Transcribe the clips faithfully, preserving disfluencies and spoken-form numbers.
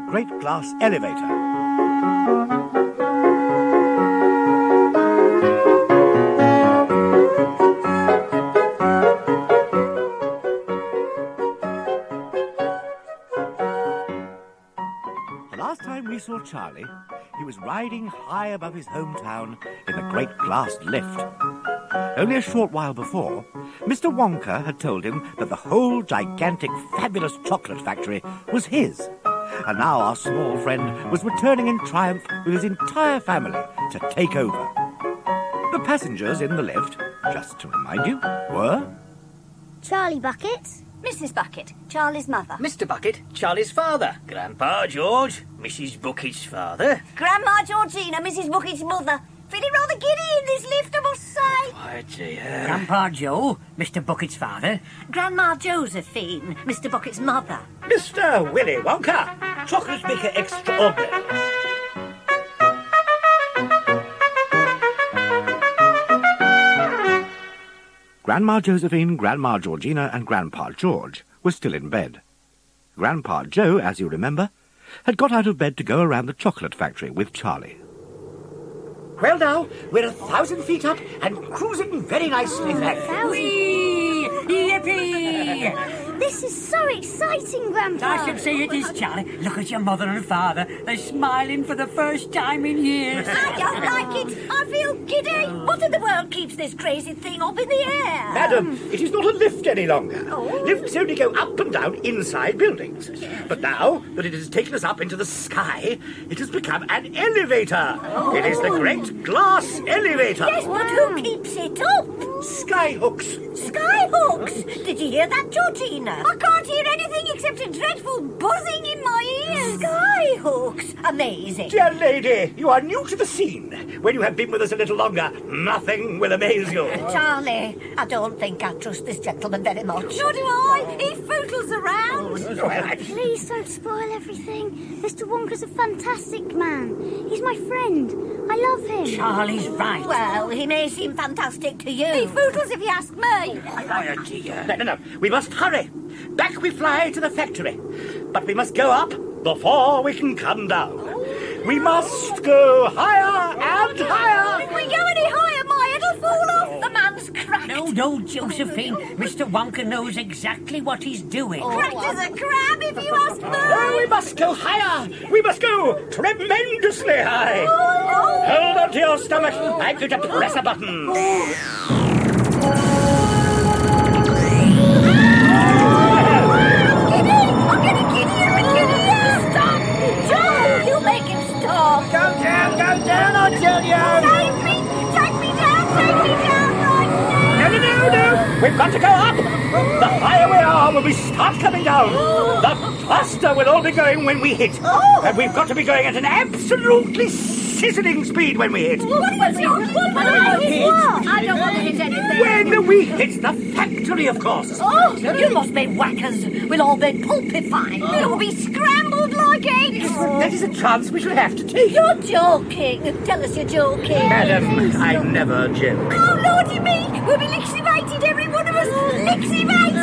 great glass elevator. The last time we saw Charlie, he was riding high above his hometown in the great glass lift. Only a short while before, Mister Wonka had told him that the whole gigantic, fabulous chocolate factory was his. And now our small friend was returning in triumph with his entire family to take over. The passengers in the lift, just to remind you, were... Charlie Bucket. Missus Bucket, Charlie's mother. Mister Bucket, Charlie's father. Grandpa George, Missus Bucket's father. Grandma Georgina, Missus Bucket's mother. Feeling rather giddy in this lift, I must say. Oh, dear. Grandpa Joe, Mister Bucket's father. Grandma Josephine, Mister Bucket's mother. Mister Willy Wonka, chocolate maker extraordinary. Grandma Josephine, Grandma Georgina and Grandpa George were still in bed. Grandpa Joe, as you remember, had got out of bed to go around the chocolate factory with Charlie. Well now, we're a thousand feet up and cruising very nicely, thanks. Whee! Yippee! This is so exciting, Grandpa. I should say it is, Charlie. Look at your mother and father. They're smiling for the first time in years. I don't like it. I feel giddy. What in the world keeps this crazy thing up in the air? Madam, it is not a lift any longer. Oh. Lifts only go up and down inside buildings. But now that it has taken us up into the sky, it has become an elevator. Oh. It is the great glass elevator. Yes, but who keeps it up? Skyhooks. Skyhooks! Did you hear that, Georgina? I can't hear anything except a dreadful buzzing in my ears. Skyhooks! Amazing. Dear lady, you are new to the scene. When you have been with us a little longer, nothing will amaze you. Charlie, I don't think I trust this gentleman very much. Nor do I. He footles around. Well, I... Please don't spoil everything. Mister Wonka's a fantastic man. He's my friend. I love him. Charlie's right. Well, he may seem fantastic to you. He footles if you ask me. Oh, dear. No, no, no. We must hurry. Back we fly to the factory. But we must go up before we can come down. We must go higher and higher. If we go any higher, my head'll fall off. The man's cracked. No, no, Josephine. Mister Wonka knows exactly what he's doing. Oh, cracked as a crab, if you ask me. Oh, we must go higher. We must go tremendously high. Oh. Hold on to your stomach. I'm going to press a button. I'm getting giddier and giddier. Stop. Joe, you make him stop. Go down, go down, I tell you. Save me. Take me down. Take me down right now. No, no, no, no. We've got to go up. The higher we are when we start coming down, the faster we'll all be going when we hit. And we've got to be going at an absolutely sizzling speed when we hit. What was it? What was it? I don't want to hit anything. When we hit the factory, of course. Oh, you must be whackers. We'll all be pulpified. We'll be scrambled like eggs. That is a chance we shall have to take. You're joking. Tell us you're joking. Madam, I never joke. Oh, lordy me. We'll be lixivated, every one of us. Lixivated.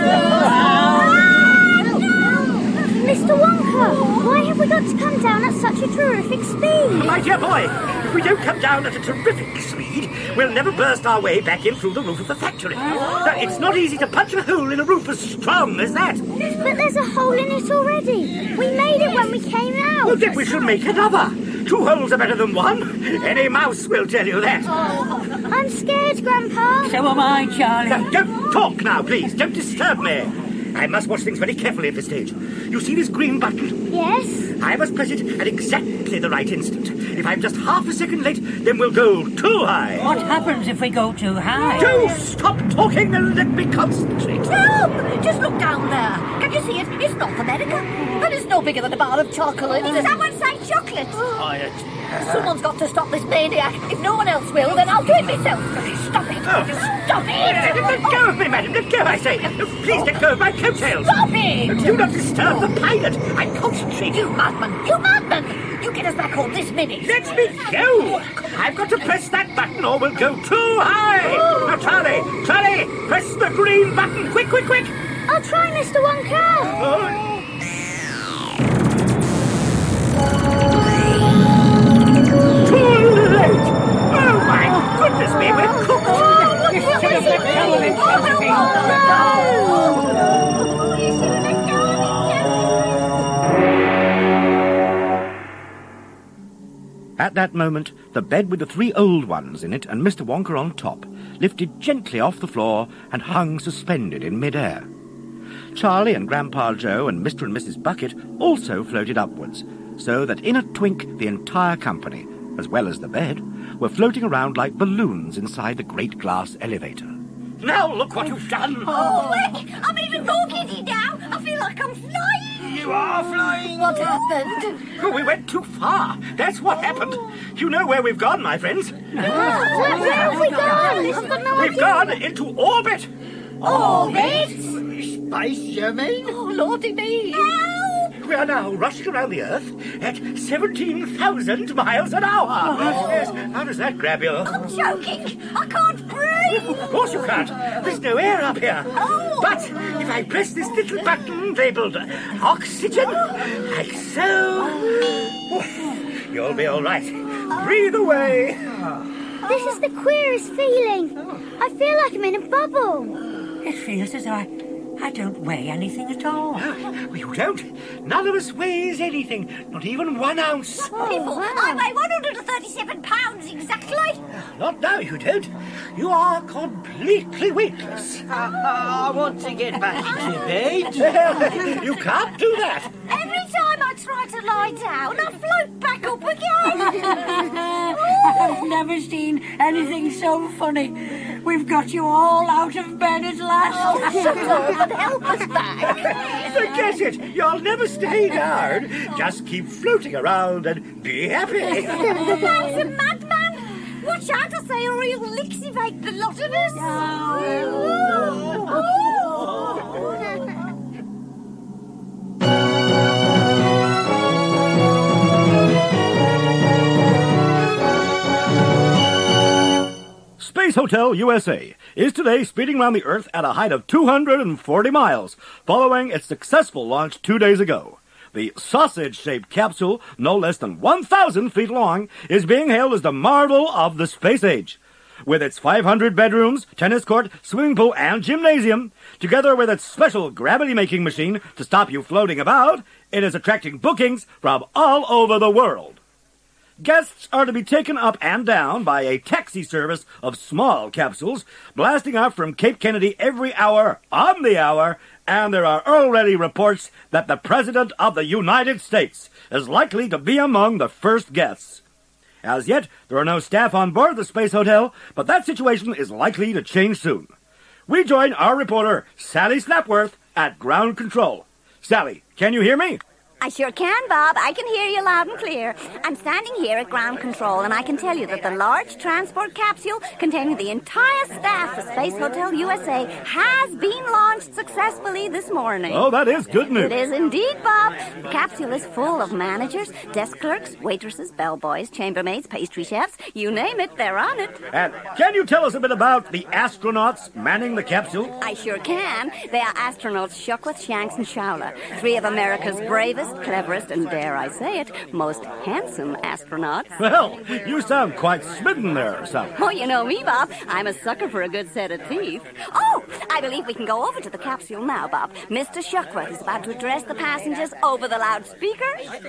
Mister Wonka, why have we got to come down at such a terrific speed? My dear boy, if we don't come down at a terrific speed, we'll never burst our way back in through the roof of the factory. Now, it's not easy to punch a hole in a roof as strong as that. But there's a hole in it already. We made it when we came out. Well, then we shall make another. Two holes are better than one. Any mouse will tell you that. I'm scared, Grandpa. So am I, Charlie. Now, don't talk now, please. Don't disturb me. I must watch things very carefully at this stage. You see this green button? Yes? I must press it at exactly the right instant. If I'm just half a second late, then we'll go too high. What happens if we go too high? Do stop talking and let me concentrate. Help! Just look down there. Can you see it? It's North America. And it's no bigger than a bar of chocolate. Does someone say chocolate? Someone's got to stop this maniac. If no one else will, then I'll do it myself. Stop it! Stop it! Let go of me, madam. Let go, I say. Please let go of my coattails. Stop it! Do not disturb the pilot. I'm concentrating. You madman! You madman! You get us back home this minute. Let me go. I've got to press that button or we'll go too high. Now, Charlie, Charlie, press the green button. Quick, quick, quick. I'll try, Mister Wonka. Oh. At that moment, the bed with the three old ones in it and Mister Wonka on top lifted gently off the floor and hung suspended in mid-air. Charlie and Grandpa Joe and Mister and Missus Bucket also floated upwards, so that in a twink the entire company, as well as the bed, were floating around like balloons inside the great glass elevator. Now look what you've done! Oh, Rick, I'm even more giddy now. I feel like I'm flying. You are flying! What happened? Oh, we went too far. That's what happened. You know where we've gone, my friends. Where have we gone? I've got no We've idea. gone into orbit. Orbit? Space, you mean? Oh, Lordy me. We are now rushing around the Earth at seventeen thousand miles an hour. Yes, how does that grab you? I'm choking. I can't breathe. Of course you can't. There's no air up here. Oh. But if I press this little button labeled oxygen, like so, you'll be all right. Breathe away. This is the queerest feeling. I feel like I'm in a bubble. It feels as though I, I don't weigh anything at all. Well, you don't. None of us weighs anything, not even one ounce. People, I weigh one hundred thirty-seven pounds exactly. Not now, you don't. You are completely weightless. I want to get back into bed. You can't do that. Every time I try to lie down, I float back up again. I've never seen anything so funny. We've got you all out of bed at last. Oh, shut up and help us back. Forget it. You'll never stay down. Just keep floating around and be happy. The man's a madman. Watch out, I say, or he'll lixiviate the lot of us. Space Hotel U S A is today speeding around the Earth at a height of two hundred forty miles, following its successful launch two days ago. The sausage-shaped capsule, no less than one thousand feet long, is being hailed as the marvel of the space age. With its five hundred bedrooms, tennis court, swimming pool, and gymnasium, together with its special gravity-making machine to stop you floating about, it is attracting bookings from all over the world. Guests are to be taken up and down by a taxi service of small capsules, blasting out from Cape Kennedy every hour, on the hour, and there are already reports that the President of the United States is likely to be among the first guests. As yet, there are no staff on board the Space Hotel, but that situation is likely to change soon. We join our reporter, Sally Snapworth, at Ground Control. Sally, can you hear me? I sure can, Bob. I can hear you loud and clear. I'm standing here at ground control, and I can tell you that the large transport capsule containing the entire staff of Space Hotel U S A has been launched successfully this morning. Oh, that is good news. It is indeed, Bob. The capsule is full of managers, desk clerks, waitresses, bellboys, chambermaids, pastry chefs. You name it, they're on it. And can you tell us a bit about the astronauts manning the capsule? I sure can. They are astronauts Shuckworth, Shanks, and Showler, three of America's bravest, cleverest, and dare I say it, most handsome astronauts. Well, you sound quite smitten there, Sally. Oh, you know me, Bob. I'm a sucker for a good set of teeth. Oh, I believe we can go over to the capsule now, Bob. Mister Shuckworth is about to address the passengers over the loudspeaker.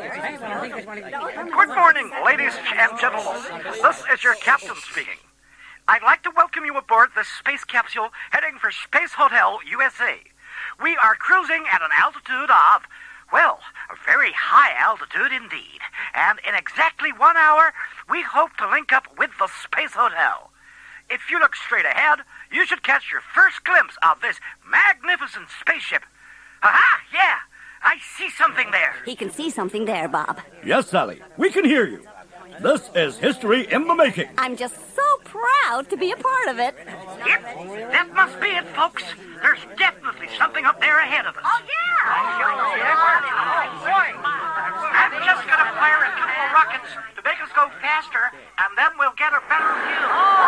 Good morning, ladies and gentlemen. This is your captain speaking. I'd like to welcome you aboard this space capsule heading for Space Hotel U S A. We are cruising at an altitude of, well, a very high altitude indeed. And in exactly one hour, we hope to link up with the Space Hotel. If you look straight ahead, you should catch your first glimpse of this magnificent spaceship. Aha! Yeah! I see something there. He can see something there, Bob. Yes, Sally, we can hear you. This is history in the making. I'm just so proud to be a part of it. Yep, that must be it, folks. There's definitely something up there ahead of us. Oh, yeah. I'm just going to fire a couple of rockets to make us go faster, and then we'll get a better view.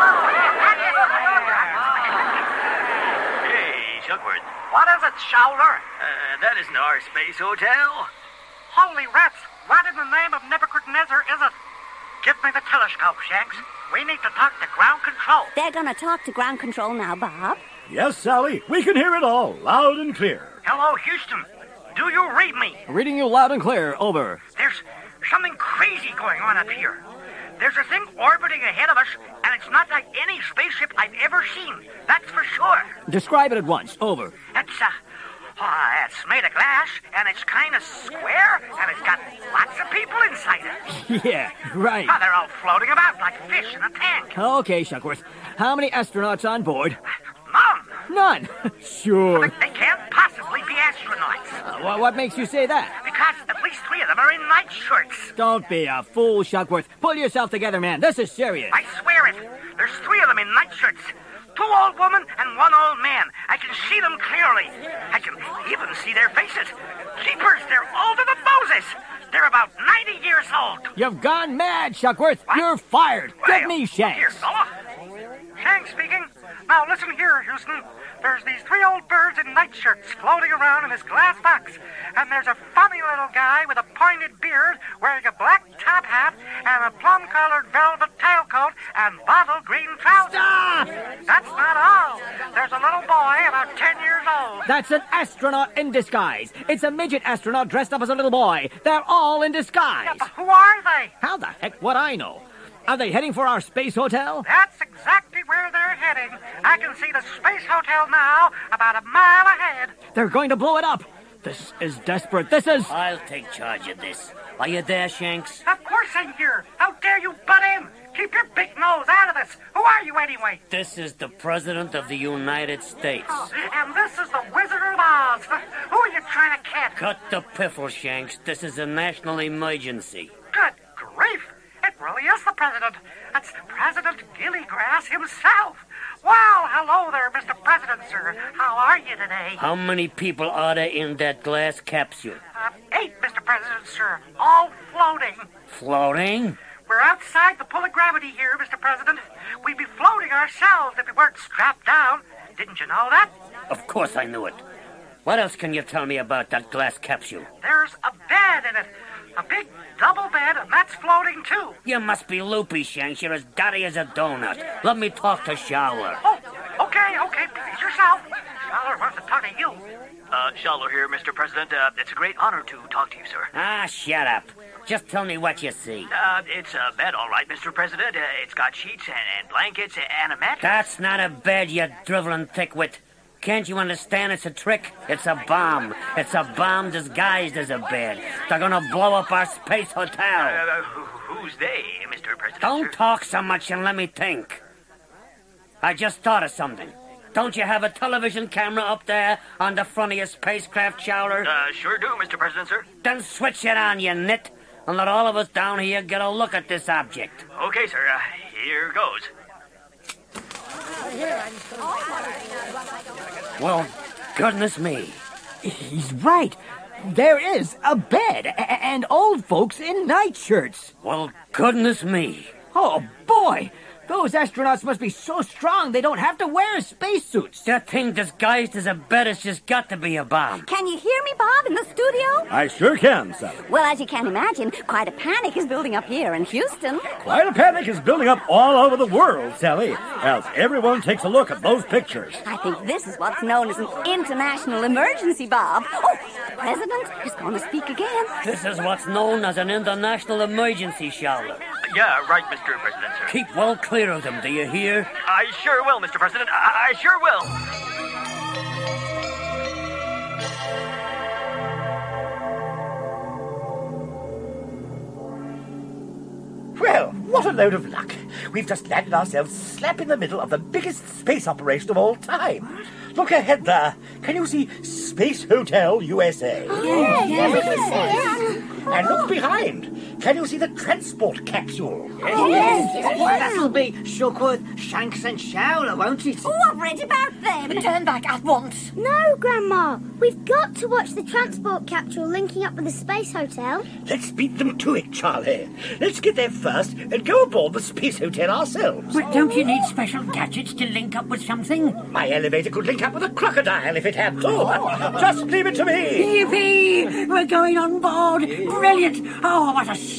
Hey, Shuckworth. What is it, Showler? Uh, that isn't our space hotel. Holy rats, what in the name of Nebuchadnezzar is it? Give me the telescope, Shanks. We need to talk to ground control. They're going to talk to ground control now, Bob. Yes, Sally, we can hear it all, loud and clear. Hello, Houston. Do you read me? Reading you loud and clear. Over. There's something crazy going on up here. There's a thing orbiting ahead of us, and it's not like any spaceship I've ever seen. That's for sure. Describe it at once. Over. It's, uh, oh, it's made of glass, and it's kind of square, and it's got lots of people inside it. Yeah, right. Oh, they're all floating about like fish in a tank. Okay, Shuckworth. How many astronauts on board? None. None? Sure. They can't possibly be astronauts. Uh, wh- what makes you say that? Because at least three of them are in nightshirts. Don't be a fool, Shuckworth. Pull yourself together, man. This is serious. I swear it. There's three of them in nightshirts. Two old women and one old man. I can see them clearly. I can even see their faces. Jeepers, they're older than Moses. They're about ninety years old. You've gone mad, Shuckworth. What? You're fired. Well, Give me Shanks. Here, fella. Shanks speaking. Now listen here, Houston. There's these three old birds in nightshirts floating around in this glass box. And there's a funny little guy with a pointed beard wearing a black top hat and a plum-colored velvet tailcoat and bottle green trousers. Stop! That's not all. There's a little boy about ten years old. That's an astronaut in disguise. It's a midget astronaut dressed up as a little boy. They're all in disguise. Yeah, but who are they? How the heck would I know? Are they heading for our space hotel? That's exactly where they're heading. I can see the space hotel now about a mile ahead. They're going to blow it up. This is desperate. This is... I'll take charge of this. Are you there, Shanks? Of course I'm here. How dare you butt in? Keep your big nose out of this. Who are you anyway? This is the President of the United States. Oh, and this is the Wizard of Oz. Who are you trying to catch? Cut the piffle, Shanks. This is a national emergency. Good grief. It really is the President. It's President Gillygrass himself. Well, hello there, Mister President, sir. How are you today? How many people are there in that glass capsule? Uh, eight, Mister President, sir. All floating. Floating? We're outside the pull of gravity here, Mister President. We'd be floating ourselves if we weren't strapped down. Didn't you know that? Of course I knew it. What else can you tell me about that glass capsule? There's a bed in it. A big double bed, and that's floating, too. You must be loopy, Shanks. You're as dotty as a donut. Let me talk to Showler. Oh, okay, okay. Please yourself. Scholar wants to talk to you. Uh, Schaller here, Mister President. Uh, it's a great honor to talk to you, sir. Ah, shut up. Just tell me what you see. Uh, it's a bed, all right, Mister President. Uh, it's got sheets and, and blankets and a mattress. That's not a bed, you driveling thickwit. Can't you understand it's a trick? It's a bomb. It's a bomb disguised as a bed. They're gonna blow up our space hotel. Uh, who, who's they, Mister President? Don't sir? talk so much and let me think. I just thought of something. Don't you have a television camera up there on the front of your spacecraft, Showler? Uh, sure do, Mister President, sir. Then switch it on, you nit, and let all of us down here get a look at this object. Okay, sir. Uh, here goes. Well, goodness me. He's right. There is a bed a- and old folks in nightshirts. Well, goodness me. Oh, boy. Those astronauts must be so strong they don't have to wear spacesuits. That thing disguised as a bed has just got to be a bomb. Can you hear me, Bob, in the studio? I sure can, Sally. Well, as you can imagine, quite a panic is building up here in Houston. Quite a panic is building up all over the world, Sally, as everyone takes a look at those pictures. I think this is what's known as an international emergency, Bob. Oh, the president is going to speak again. This is what's known as an international emergency, Showler. Yeah, right, Mister President, sir. Keep well clear of them, do you hear? I sure will, Mister President. I, I sure will. Well, what a load of luck. We've just landed ourselves slap in the middle of the biggest space operation of all time. Look ahead there. Can you see Space Hotel U S A? Yeah, yeah, we can see it. And look behind. Can you see the transport capsule? That'll be Shuckworth, Shanks and Showler, won't it? Oh, I've read about them. Turn back at once. No, Grandma. We've got to watch the transport capsule linking up with the space hotel. Let's beat them to it, Charlie. Let's get there first and go aboard the Space Hotel ourselves. But don't you need special gadgets to link up with something? My elevator could link up with a crocodile if it had to. Just leave it to me. Yippee! We're going on board. Brilliant. Oh, what a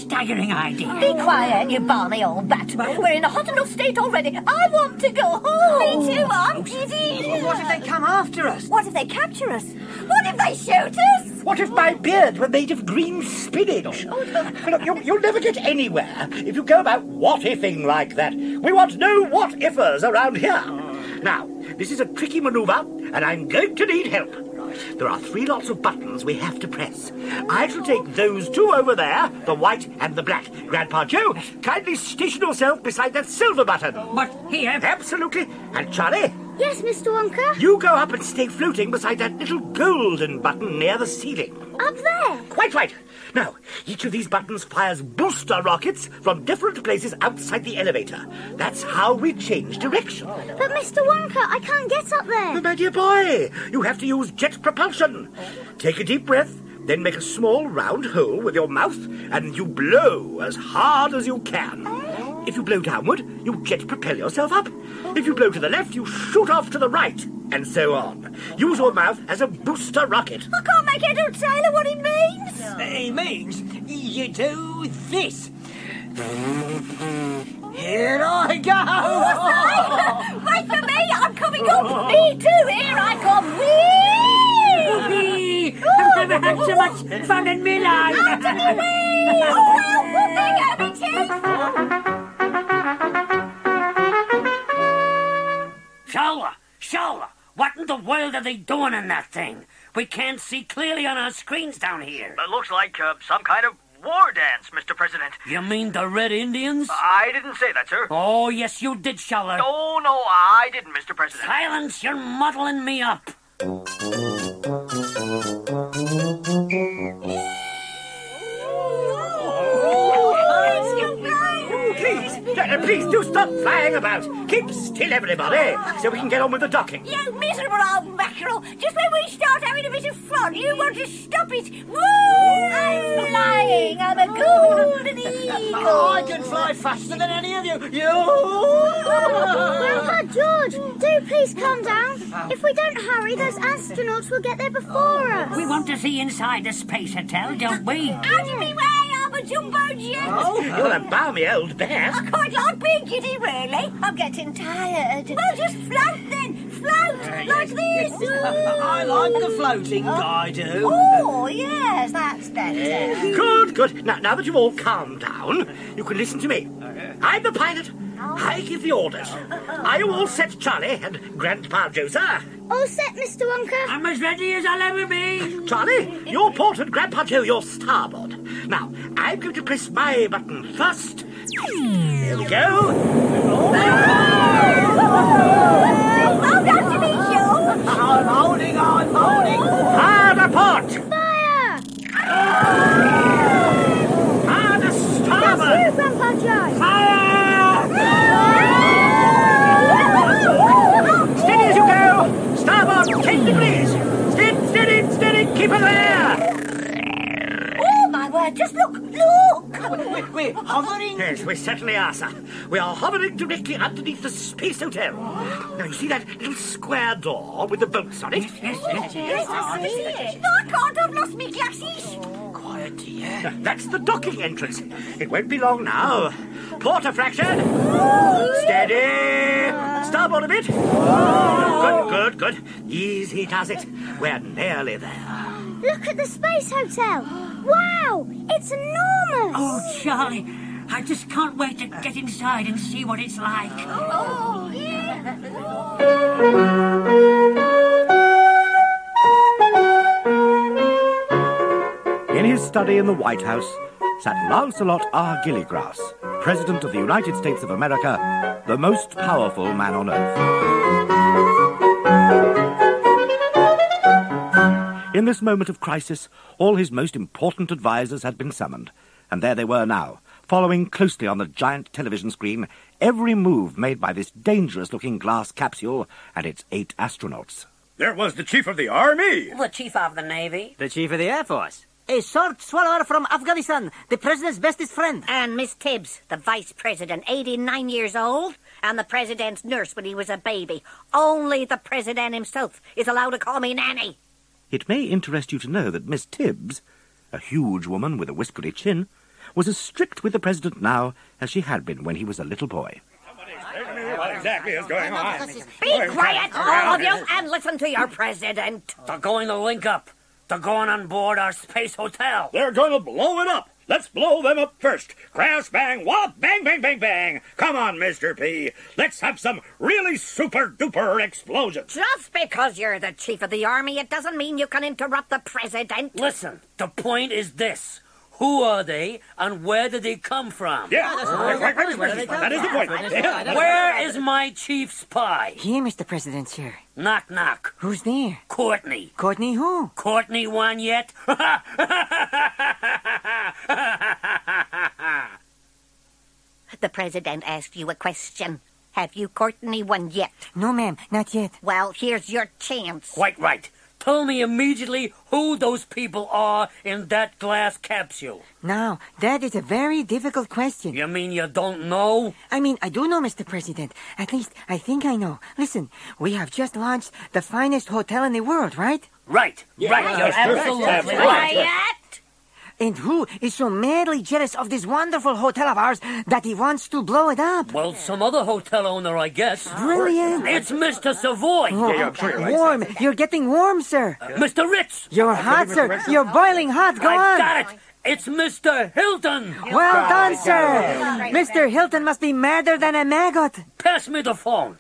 staggering idea. Be quiet, you balmy old bat. We're in a hot enough state already. I want to go home. Me too, I'm giddy. What if they come after us? What if they capture us? What if they shoot us? What if my beard were made of green spinach? Look, you'll, you'll never get anywhere if you go about what-ifing like that. We want no what-ifers around here. Now, this is a tricky manoeuvre, and I'm going to need help. There are three lots of buttons we have to press. I shall take those two over there, the white and the black. Grandpa Joe, kindly station yourself beside that silver button. But here... Absolutely. And Charlie? Yes, Mister Wonka? You go up and stay floating beside that little golden button near the ceiling. Up there? Quite right. Now, each of these buttons fires booster rockets from different places outside the elevator. That's how we change direction. But Mister Wonka, I can't get up there. But my dear boy, you have to use jet propulsion. Take a deep breath, then make a small round hole with your mouth, and you blow as hard as you can. If you blow downward, you jet propel yourself up. If you blow to the left, you shoot off to the right, and so on. Use your mouth as a booster rocket. I can't make head or tail of what it means. It means you do this. Here I go! Wait for me, I'm coming up. Me too, here I come. Whee! Whoopee! I've never had so much fun in my life. Out to the whee! Oh, whoopee, go me teeth. Shaula! Shaula! What in the world are they doing in that thing? We can't see clearly on our screens down here. It looks like uh, some kind of war dance, Mister President. You mean the Red Indians? I didn't say that, sir. Oh, yes, you did, Shaula. No, no, I didn't, Mister President. Silence! You're muddling me up. Please, uh, please do stop flying about. Keep still, everybody, so we can get on with the docking. You miserable old mackerel. Just when we start having a bit of fun, you want to stop it. Woo! I'm flying. I'm a golden eagle. I can fly faster than any of you. You! Grandpa George, do please calm down. If we don't hurry, those astronauts will get there before us. We want to see inside the space hotel, don't we? Out of me way, I'm a jumbo jet. Oh, you're a balmy old bear. I quite like being giddy, really. I'm getting tired. Well, just float then. Float like this. I like the floating, I do. Oh, yes, that's better. Good, good. Now, now that you've all calmed down, you can listen to me. I'm the pilot. I give the orders. Are you all set, Charlie and Grandpa Joe, sir? All set, Mister Wonka. I'm as ready as I'll ever be. Charlie, your port and Grandpa Joe, your starboard. Now, I'm going to press my button first. There we go. Well done to me, Joe. I'm holding, I'm holding. Hard aport. Fire! Hard a That's starboard. you, Grandpa Joe. Fire! Steady as you go. Starboard, ten degrees. Steady, steady, steady. Keep it there. Oh, my word, just look, look. We're, we're hovering. Yes, we certainly are, sir. We are hovering directly underneath the Space Hotel. Now, you see that little square door with the bolts on it? Yes, yes, Yes, I see it. I can't have lost me glasses. Quiet, dear. That's the docking entrance. It won't be long now. Porter fraction. Steady. Starboard a bit. Good, good, good. Easy does it. We're nearly there. Look at the Space Hotel. Wow, it's enormous. Oh, Charlie, I just can't wait to get inside and see what it's like. Oh, yeah. In his study in the White House sat Lancelot R. Gilligrass, President of the United States of America, the most powerful man on earth. In this moment of crisis, all his most important advisers had been summoned, and there they were now, following closely on the giant television screen every move made by this dangerous-looking glass capsule and its eight astronauts. There was the Chief of the Army. The Chief of the Navy. The Chief of the Air Force. A sword swallower from Afghanistan, the President's bestest friend. And Miss Tibbs, the Vice President, eighty-nine years old, and the President's nurse when he was a baby. Only the President himself is allowed to call me Nanny. It may interest you to know that Miss Tibbs, a huge woman with a whiskery chin, was as strict with the president now as she had been when he was a little boy. What exactly is going on? Be quiet, all of you, and listen to your president. They're going to link up. They're going on board our space hotel. They're going to blow it up. Let's blow them up first. Crash, bang, wallop, bang, bang, bang, bang. Come on, Mister P. Let's have some really super-duper explosions. Just because you're the chief of the army, it doesn't mean you can interrupt the president. Listen, the point is this. Who are they, and where did they come from? Yeah, right, right, right, right. That is the point. Yeah. Where is my chief spy? Here, Mister President, sir. Knock, knock. Who's there? Courtney. Courtney who? Courtney won yet? The president asked you a question. Have you Courtney won yet? No, ma'am, not yet. Well, here's your chance. Quite right. Tell me immediately who those people are in that glass capsule. Now, that is a very difficult question. You mean you don't know? I mean, I do know, Mister President. At least, I think I know. Listen, we have just launched the finest hotel in the world, right? Right, Yeah, right. right. You're Absolutely absolutely right. right. Quiet! And who is so madly jealous of this wonderful hotel of ours that he wants to blow it up? Well, some other hotel owner, I guess. Brilliant. It's Mister Savoy. Oh, yeah, I'm sure you're right. warm. You're getting warm, sir. Mister Ritz. You're hot, sir. You're boiling hot. Go I on. got it. It's Mister Hilton. Well done, sir. Mister Hilton must be madder than a maggot. Pass me the phone.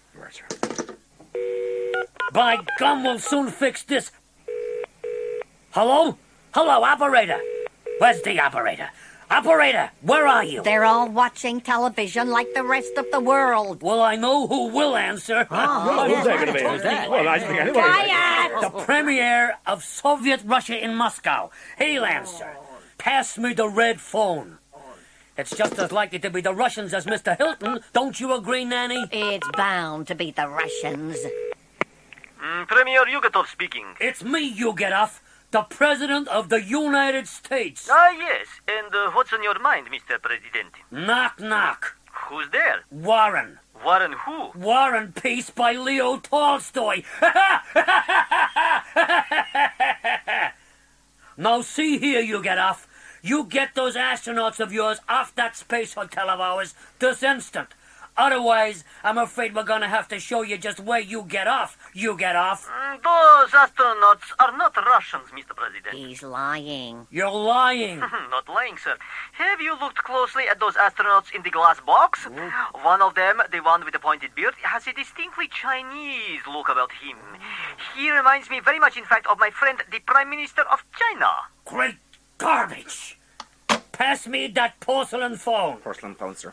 By gum, we'll soon fix this. Hello? Hello, operator. Where's the operator? Operator, where are you? They're all watching television like the rest of the world. Well, I know who will answer. Well, who's that going to be? Well, I think anyway. Quiet! The premier of Soviet Russia in Moscow. He'll answer. Pass me the red phone. It's just as likely to be the Russians as Mister Hilton. Don't you agree, Nanny? It's bound to be the Russians. Mm, Premier Yugatov speaking. It's me, you get off. The President of the United States. Ah, yes. And uh, what's on your mind, Mister President? Knock, knock. Who's there? Warren. Warren who? War and Peace by Leo Tolstoy. Now, see here, you get off. You get those astronauts of yours off that space hotel of ours this instant. Otherwise, I'm afraid we're going to have to show you just where you get off. You get off. Mm, those astronauts are not Russians, Mister President. He's lying. You're lying. Not lying, sir. Have you looked closely at those astronauts in the glass box? One of them, the one with the pointed beard, has a distinctly Chinese look about him. He reminds me very much, in fact, of my friend, the Prime Minister of China. Great garbage. Pass me that porcelain phone. Porcelain phone, sir.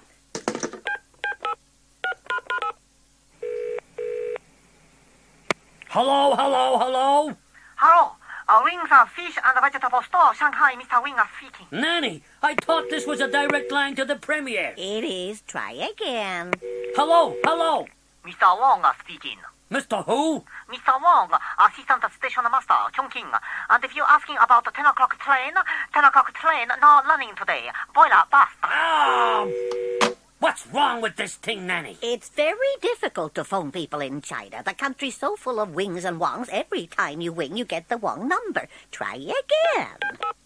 Hello, hello, hello. Hello. Uh, Wings of Fish and Vegetable Store, Shanghai, Mister Wing is speaking. Nanny, I thought this was a direct line to the premier. It is. Try again. Hello, hello. Mister Wong is speaking. Mister Who? Mister Wong, Assistant Station Master, Chongqing. And if you're asking about the ten o'clock train, ten o'clock train not running today. Boiler bust. Oh, what's wrong with this thing, Nanny? It's very difficult to phone people in China. The country's so full of wings and wongs. Every time you wing, you get the wrong number. Try again.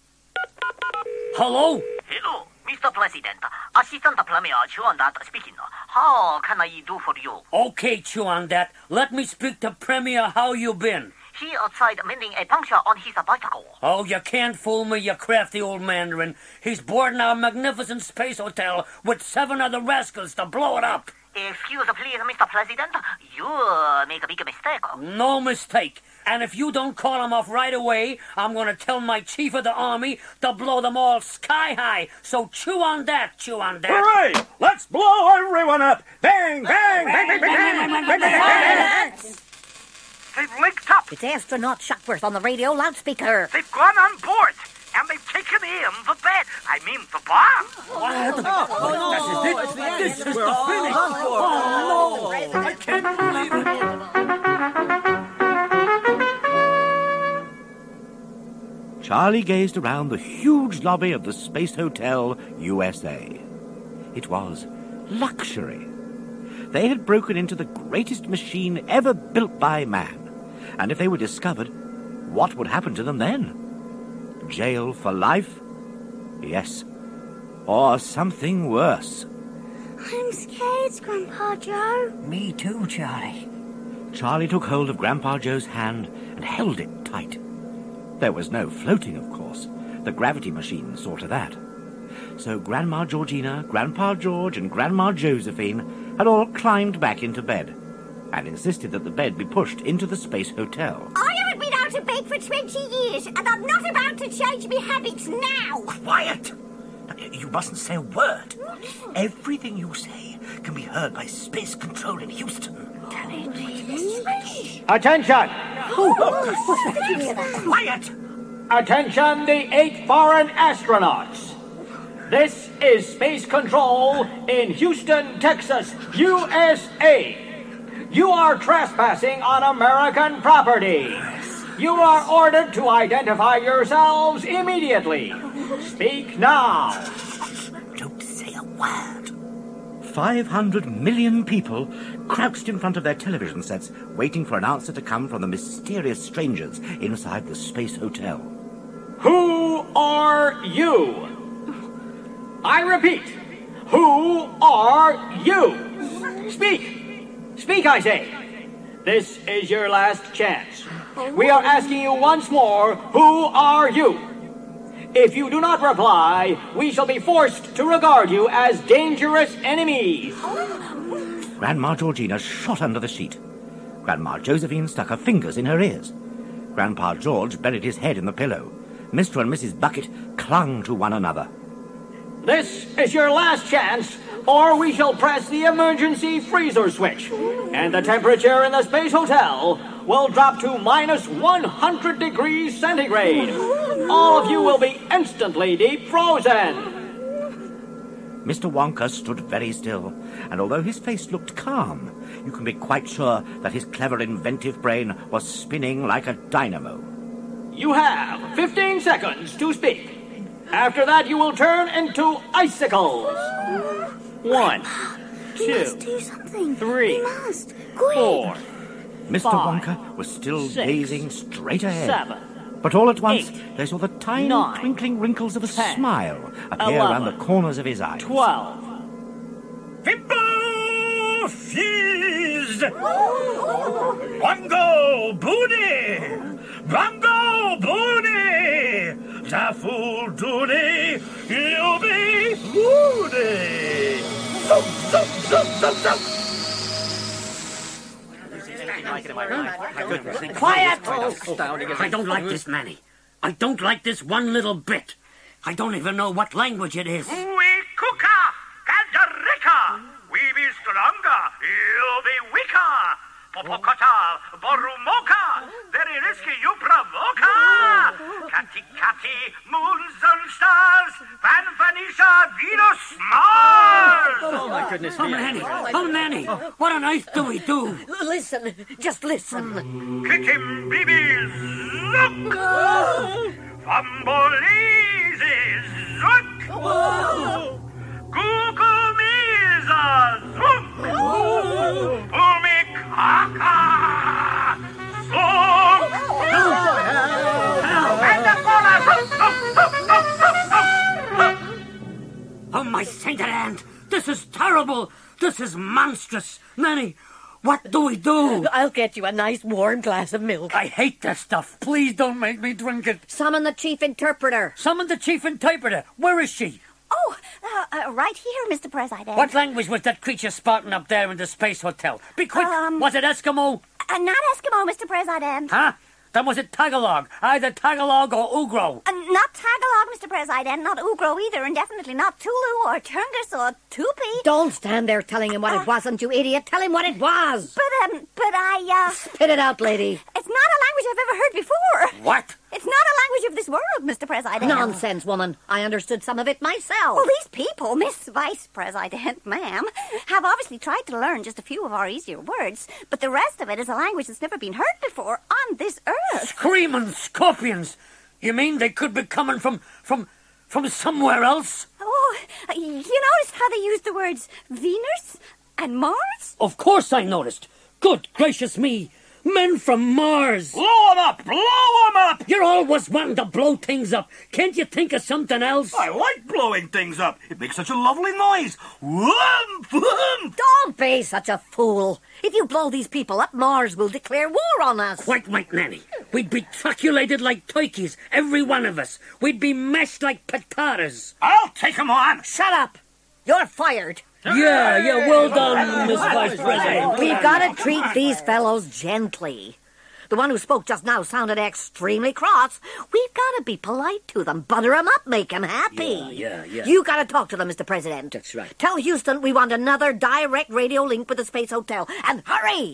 Hello? Hello, Mister President. Assistant Premier Chuan that speaking. How can I do for you? Okay, chew on that. Let me speak to Premier. How you been? He outside mending a puncture on his bicycle. Oh, you can't fool me, you crafty old mandarin. He's boarding our magnificent space hotel with seven other rascals to blow it up. Excuse please, Mister President. You make a big mistake. No mistake. And if you don't call him off right away, I'm going to tell my chief of the army to blow them all sky high. So chew on that, chew on that. Hooray! Let's blow everyone up! Bang, bang, bang, bang, bang, bang, bang, bang, bang, bang. They've linked up. It's astronaut Shuckworth on the radio loudspeaker. They've gone on board. And they've taken in the bed. I mean, the bomb. What? Oh, This is it. This is the finish. Oh, no. I can't believe it. Charlie gazed around the huge lobby of the Space Hotel U S A. It was luxury. They had broken into the greatest machine ever built by man. And if they were discovered, what would happen to them then? Jail for life? Yes. or something worse. I'm scared, Grandpa Joe. Me too, Charlie. Charlie took hold of Grandpa Joe's hand and held it tight. There was no floating, of course. The gravity machine saw to that. So Grandma Georgina, Grandpa George, and Grandma Josephine had all climbed back into bed and insisted that the bed be pushed into the Space Hotel. I haven't been out of bed for twenty years, and I'm not about to change my habits now. Quiet! You mustn't say a word. Everything you say can be heard by Space Control in Houston. Attention! Quiet! Attention, the eight foreign astronauts. This is Space Control in Houston, Texas, U S A. You are trespassing on American property. You are ordered to identify yourselves immediately. Speak now. Don't say a word. Five hundred million people crouched in front of their television sets, waiting for an answer to come from the mysterious strangers inside the Space Hotel. Who are you? I repeat, who are you? Speak. Speak, I say. This is your last chance. We are asking you once more, who are you? If you do not reply, we shall be forced to regard you as dangerous enemies. Grandma Georgina shot under the sheet. Grandma Josephine stuck her fingers in her ears. Grandpa George buried his head in the pillow. Mister and Missus Bucket clung to one another. This is your last chance, or we shall press the emergency freezer switch, and the temperature in the Space Hotel will drop to minus one hundred degrees centigrade. All of you will be instantly deep frozen. Mister Wonka stood very still, and although his face looked calm, you can be quite sure that his clever, inventive brain was spinning like a dynamo. You have fifteen seconds to speak. After that, you will turn into icicles. One, We two, must do something. three, We must. Quick. four, Mister Five, Wonka was still six, gazing straight ahead. seven, But all at once, eight, they saw the tiny nine, twinkling wrinkles of a ten, smile appear around the eleven, corners of his eyes. twelve. Hippo Fizz! Bongo Booty! Bongo Booty! Zafu Doody! You'll be Woody! Zoop, zoop, zoop, zoop, zoop! Quiet! I don't like this, Manny. I don't like this one little bit. I don't even know what language it is. We kuka, kajarika. We be stronger, you'll be weaker. Popokota, borumoka. Very risky, you provoca. Kati kati, moons and stars. Van Vanisha, Venus, Mars. Oh, my goodness Oh, me. Manny! Oh, Manny! What on earth do we do? Listen, just listen. Kick him, babies. Look. Fambolese, zook. Gugumiza, zook. Umikaka, zook. And the corner, zook, zook, zook, zook, zook, zook. Oh, my sainted aunt! This is terrible! This is monstrous! Manny, what do we do? I'll get you a nice warm glass of milk. I hate this stuff. Please don't make me drink it. Summon the chief interpreter. Summon the chief interpreter. Where is she? Oh, uh, uh, right here, Mister President. What language was that creature spouting up there in the Space Hotel? Be quick! Um, was it Eskimo? Uh, not Eskimo, Mister President. Huh? Then was it Tagalog? Either Tagalog or Ugro? Uh, not Tagalog, Mister President. Not Ugro either, and definitely not Tulu or Tungus or Tupi. Don't stand there telling him what Uh, it wasn't, you idiot. Tell him what it was. But, um, but I, uh... Spit it out, lady. It's not a language I've ever heard before. What? It's not a language of this world, Mister President. Nonsense, woman. I understood some of it myself. Well, these people, Miss Vice President, ma'am, have obviously tried to learn just a few of our easier words, but the rest of it is a language that's never been heard before on this earth. Screaming scorpions! You mean they could be coming from, from, from somewhere else? Oh, you noticed how they used the words Venus and Mars? Of course I noticed. Good gracious me. Men from Mars! Blow 'em up! Blow 'em up! You're always wanting to blow things up. Can't you think of something else? I like blowing things up. It makes such a lovely noise. Whoom! Whoom! Don't be such a fool. If you blow these people up, Mars will declare war on us. Quite right, Nanny. We'd be truculated like turkeys, every one of us. We'd be mashed like patatas. I'll take 'em on. Shut up. You're fired. Yeah, yeah, well done, Miss Vice President. We've got to treat these fellows gently. The one who spoke just now sounded extremely cross. We've got to be polite to them, butter them up, make them happy. Yeah, yeah, yeah. You got to talk to them, Mister President. That's right. Tell Houston we want another direct radio link with the Space Hotel. And hurry!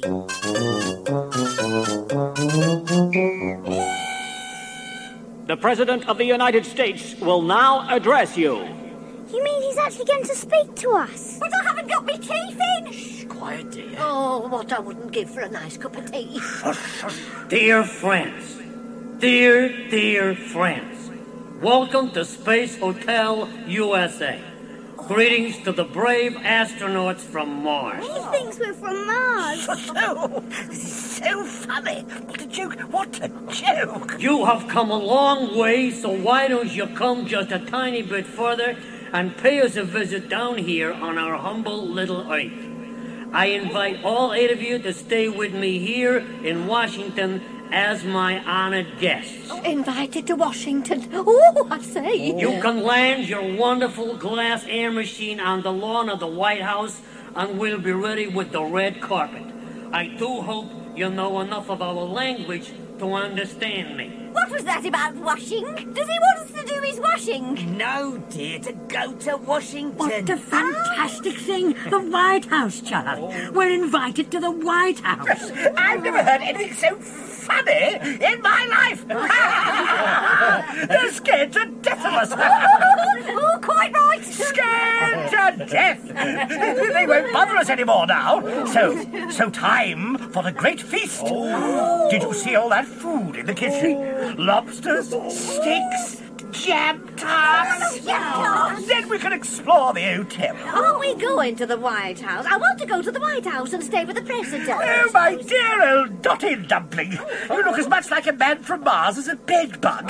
The President of the United States will now address you. You mean he's actually going to speak to us? But I haven't got my teeth in. Shh, quiet, dear. Oh, what I wouldn't give for a nice cup of tea. Dear friends, dear, dear friends, welcome to Space Hotel U S A. Greetings to the brave astronauts from Mars. He thinks we're from Mars. Oh, this is so funny. What a joke. What a joke. You have come a long way, so why don't you come just a tiny bit further and pay us a visit down here on our humble little Earth. I invite all eight of you to stay with me here in Washington as my honored guests. Invited to Washington. Oh, I say. You can land your wonderful glass air machine on the lawn of the White House, and we'll be ready with the red carpet. I do hope you know enough of our language to understand me. What was that about washing? Does he want us to do his washing? No, dear, to go to Washington. What a fantastic thing. The White House, Charlie. We're invited to the White House. I've never heard anything so funny in my life. They're scared to death of us. Oh, quite right. Scared to death. They won't bother us anymore now. So, so time for the great feast. Oh. Did you see all that food in the kitchen? Lobsters, steaks, jam tarts. Jam tarts. Then we can explore the hotel. Are we going to the White House? I want to go to the White House and stay with the President. Oh, my dear old Dotty Dumpling. You look as much like a man from Mars as a bedbug.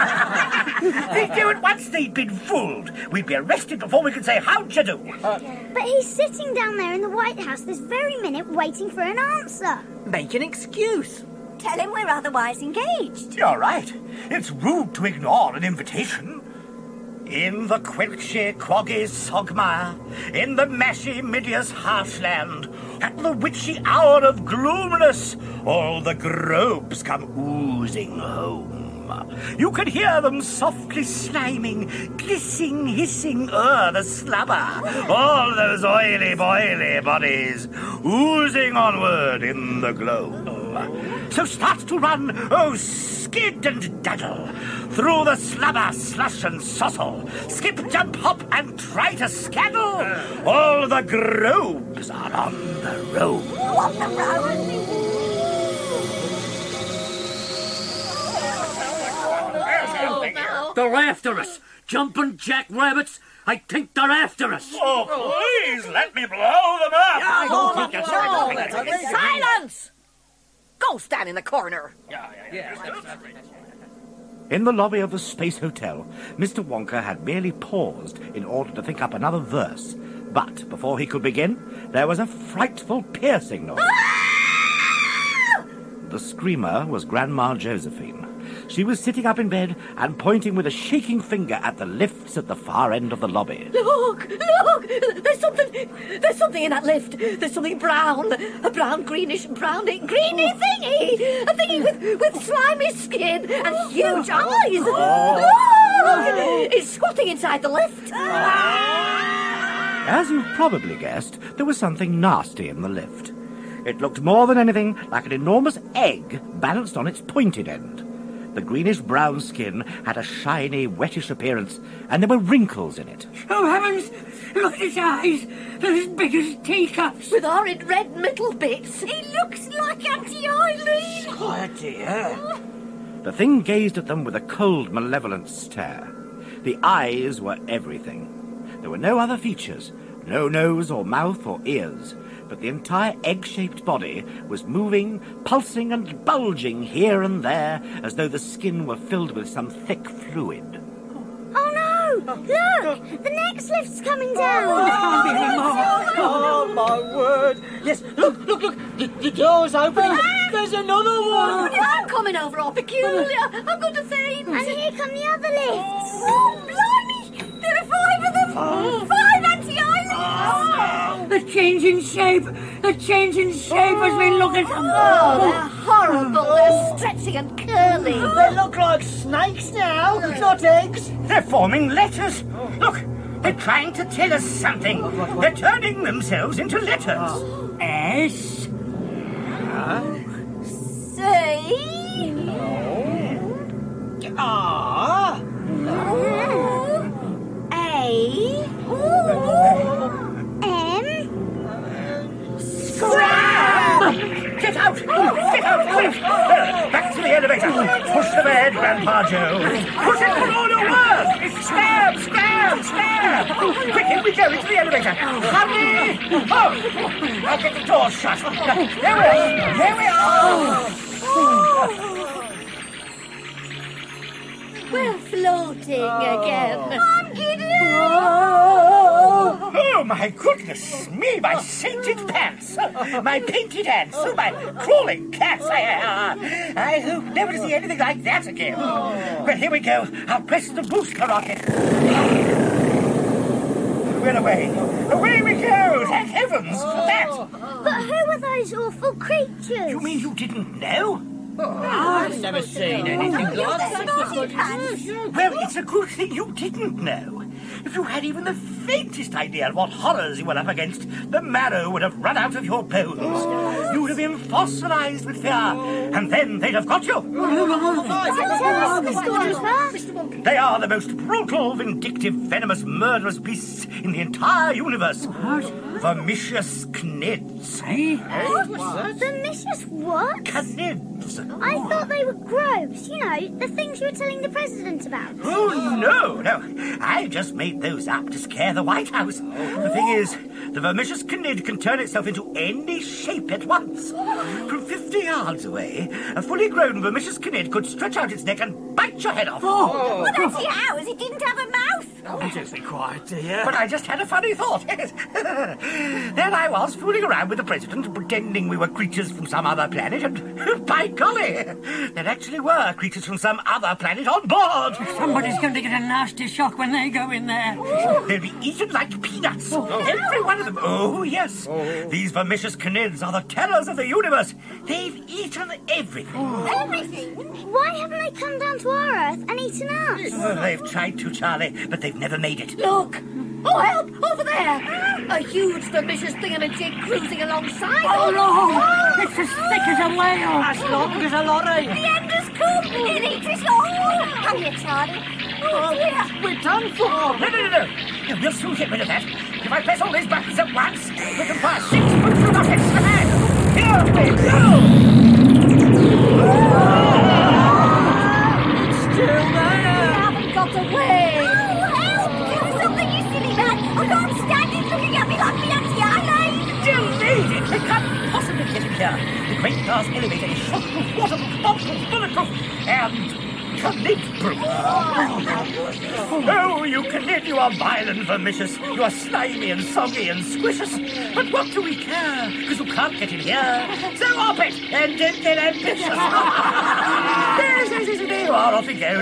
They knew at once they'd been fooled. We'd be arrested before we could say, how'd you do? But he's sitting down there in the White House this very minute waiting for an answer. Make an excuse. Tell him we're otherwise engaged. You're right. It's rude to ignore an invitation. In the Quilchie Quaggy Sogmire, in the Mashy Midias Harshland, at the witchy hour of gloominess, all the grobes come oozing home. You can hear them softly sliming, glissing, hissing o'er the slubber. All those oily, boily bodies oozing onward in the gloam. So start to run, oh, skid and daddle, through the slubber, slush and sossle. Skip, jump, hop, and try to scaddle. All the grobes are on the road. On the road. They're after us. Jumping jackrabbits. I think they're after us. Oh, please let me blow them up. I don't think that's right. Silence! Go stand in the corner. In the lobby of the Space Hotel, Mister Wonka had merely paused in order to think up another verse. But before he could begin, there was a frightful piercing noise. The screamer was Grandma Josephine. She was sitting up in bed and pointing with a shaking finger at the lifts at the far end of the lobby. Look! Look! There's something... There's something in that lift. There's something brown. A brown, greenish, browny, greeny thingy! A thingy with, with slimy skin and huge eyes! Oh. Look! It's squatting inside the lift. As you've probably guessed, there was something nasty in the lift. It looked more than anything like an enormous egg balanced on its pointed end. The greenish-brown skin had a shiny, wettish appearance, and there were wrinkles in it. Oh, heavens! Look at his eyes! They're as big as teacups. With horrid red middle bits. He looks like Auntie Eileen. Oh, dear. The thing gazed at them with a cold, malevolent stare. The eyes were everything. There were no other features, no nose or mouth or ears, but the entire egg-shaped body was moving, pulsing and bulging here and there as though the skin were filled with some thick fluid. Oh no! Look! The next lift's coming down! Oh, oh my word! Yes, look, look, look! The, the door's opening! There's another one! I'm coming over all peculiar. I'm going to faint. And here come the other lifts! Oh, blimey! There are five of them! Oh. Five anti-islands! The changing shape! The changing shape as we look at them! Oh, they're horrible. They're stretchy and curly. They look like snakes now, not eggs. They're forming letters. Look, they're trying to tell us something. They're turning themselves into letters. S. C. R. A. M. Scram! Get out! Get out, quick! Uh, back to the elevator. Push the bed, Grandpa Joe. Push it with all your work! Scram! Scram! Scram! Quick, in we go into the elevator. Hurry! Oh! I'll get the door shut. There we are! Here we are! We're floating again. I'm giddy! Oh, my goodness me, my sainted pants, my painted hands, oh, my crawling cats. I, uh, I hope never to see anything like that again. Well, here we go. I'll press the booster rocket. We're away. Away we go. Thank heavens for that. But who are those awful creatures? You mean you didn't know? I've never seen anything like that. Well, it's a good thing you didn't know. If you had even the faintest idea what horrors you were up against, the marrow would have run out of your bones. You would have been fossilized with fear, and then they'd have got you. They are the most brutal, vindictive, venomous, murderous beasts in the entire universe. What? Vermicious Cnids. Hey? Vermicious what? Cnids. I thought they were gross. You know, the things you were telling the president about. Oh, no, no. I just made those up to scare the White House. The thing is, the Vermicious Cnid can turn itself into any shape at once. From fifty yards away, a fully grown Vermicious Cnid could stretch out its neck and bite your head off. Oh, well, that's ours. It didn't have a mouth. Oh, just be quiet, dear. But I just had a funny thought. Then I was fooling around with the president, pretending we were creatures from some other planet, and by golly, there actually were creatures from some other planet on board. Somebody's going to get a nasty shock when they go in there. They'll be eaten like peanuts. Every one of them. Oh, yes. These Vermicious Cnids are the terrors of the universe. They've eaten everything. Everything? Why haven't they come down to our Earth and eaten us? Oh, they've tried to, Charlie, but they've never made it. Look! Oh, help! Over there! A huge, vicious thingamajig cruising alongside. Oh, no! It's as thick as a whale. As long as a lorry. The end has come! It eats us all! Come here, Charlie. Oh, dear. We're done for. No, no, no, no. No, we'll soon get rid of that. If I press all these buttons at once, we can fire six booster rockets to man. Here we go! It's still there. We haven't got away. Oh, help! Do something, you silly man. I can't stand it looking at me like the anti-island. Delayed it! They can't possibly get in here. The great glass elevator is shockproof, waterproof, bombproof, bulletproof, and Cnid-proof. Oh, you Cnid, you are violent, vermicious. You are slimy and soggy and squishous. But what do we care? Because you can't get in here. So off it and don't get ambitious. Yes, yes, yes, there you are. Off he goes.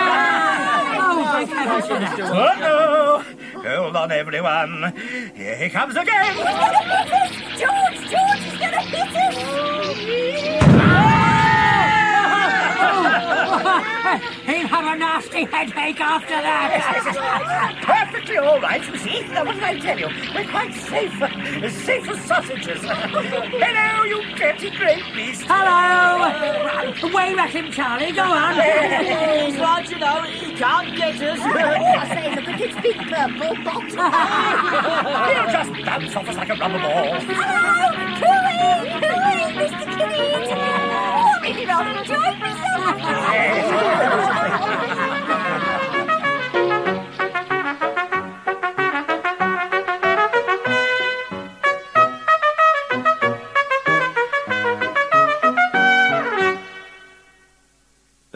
Uh-oh. Hold on, everyone. Here he comes again. George, George, he's going to hit us. He'll have a nasty headache after that. Perfectly all right, you see. Now, what did I tell you? We're quite safe. As safe as sausages. Hello, you dirty great beast. Hello. Wave at him, Charlie. Go on. He's right, you know. He can't get us. I say, look at its big purple box. He'll just bounce off us like a rubber ball. Hooray! Hooray, Mister Cnid! Oh, really rather enjoyed myself.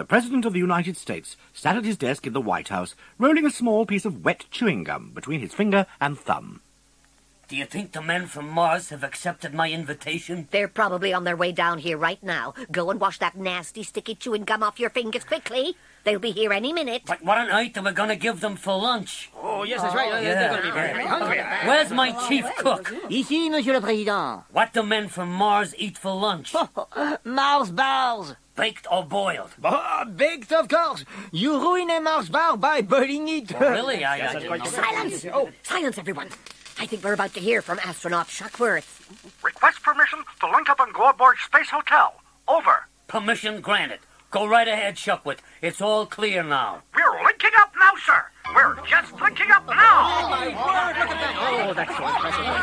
the President of the United States sat at his desk in the White House, rolling a small piece of wet chewing gum between his finger and thumb. Do you think the men from Mars have accepted my invitation? They're probably on their way down here right now. Go and wash that nasty, sticky chewing gum off your fingers quickly. They'll be here any minute. But what on earth are we going to give them for lunch? Oh, yes, that's right. Yeah. They're going to be very, very hungry. Where's my chief cook? Ici, Monsieur le Président. What do men from Mars eat for lunch? Mars bars. Baked or boiled? Oh, baked, of course. You ruin a Mars bar by boiling it. Oh, really? I, I didn't know. Silence! Oh. Silence, everyone. I think we're about to hear from astronaut Shuckworth. Request permission to link up and go aboard Space Hotel. Over. Permission granted. Go right ahead, Shuckworth. It's all clear now. We're linking up now, sir. We're just linking up now. Oh, my word, look at that. Oh, that's so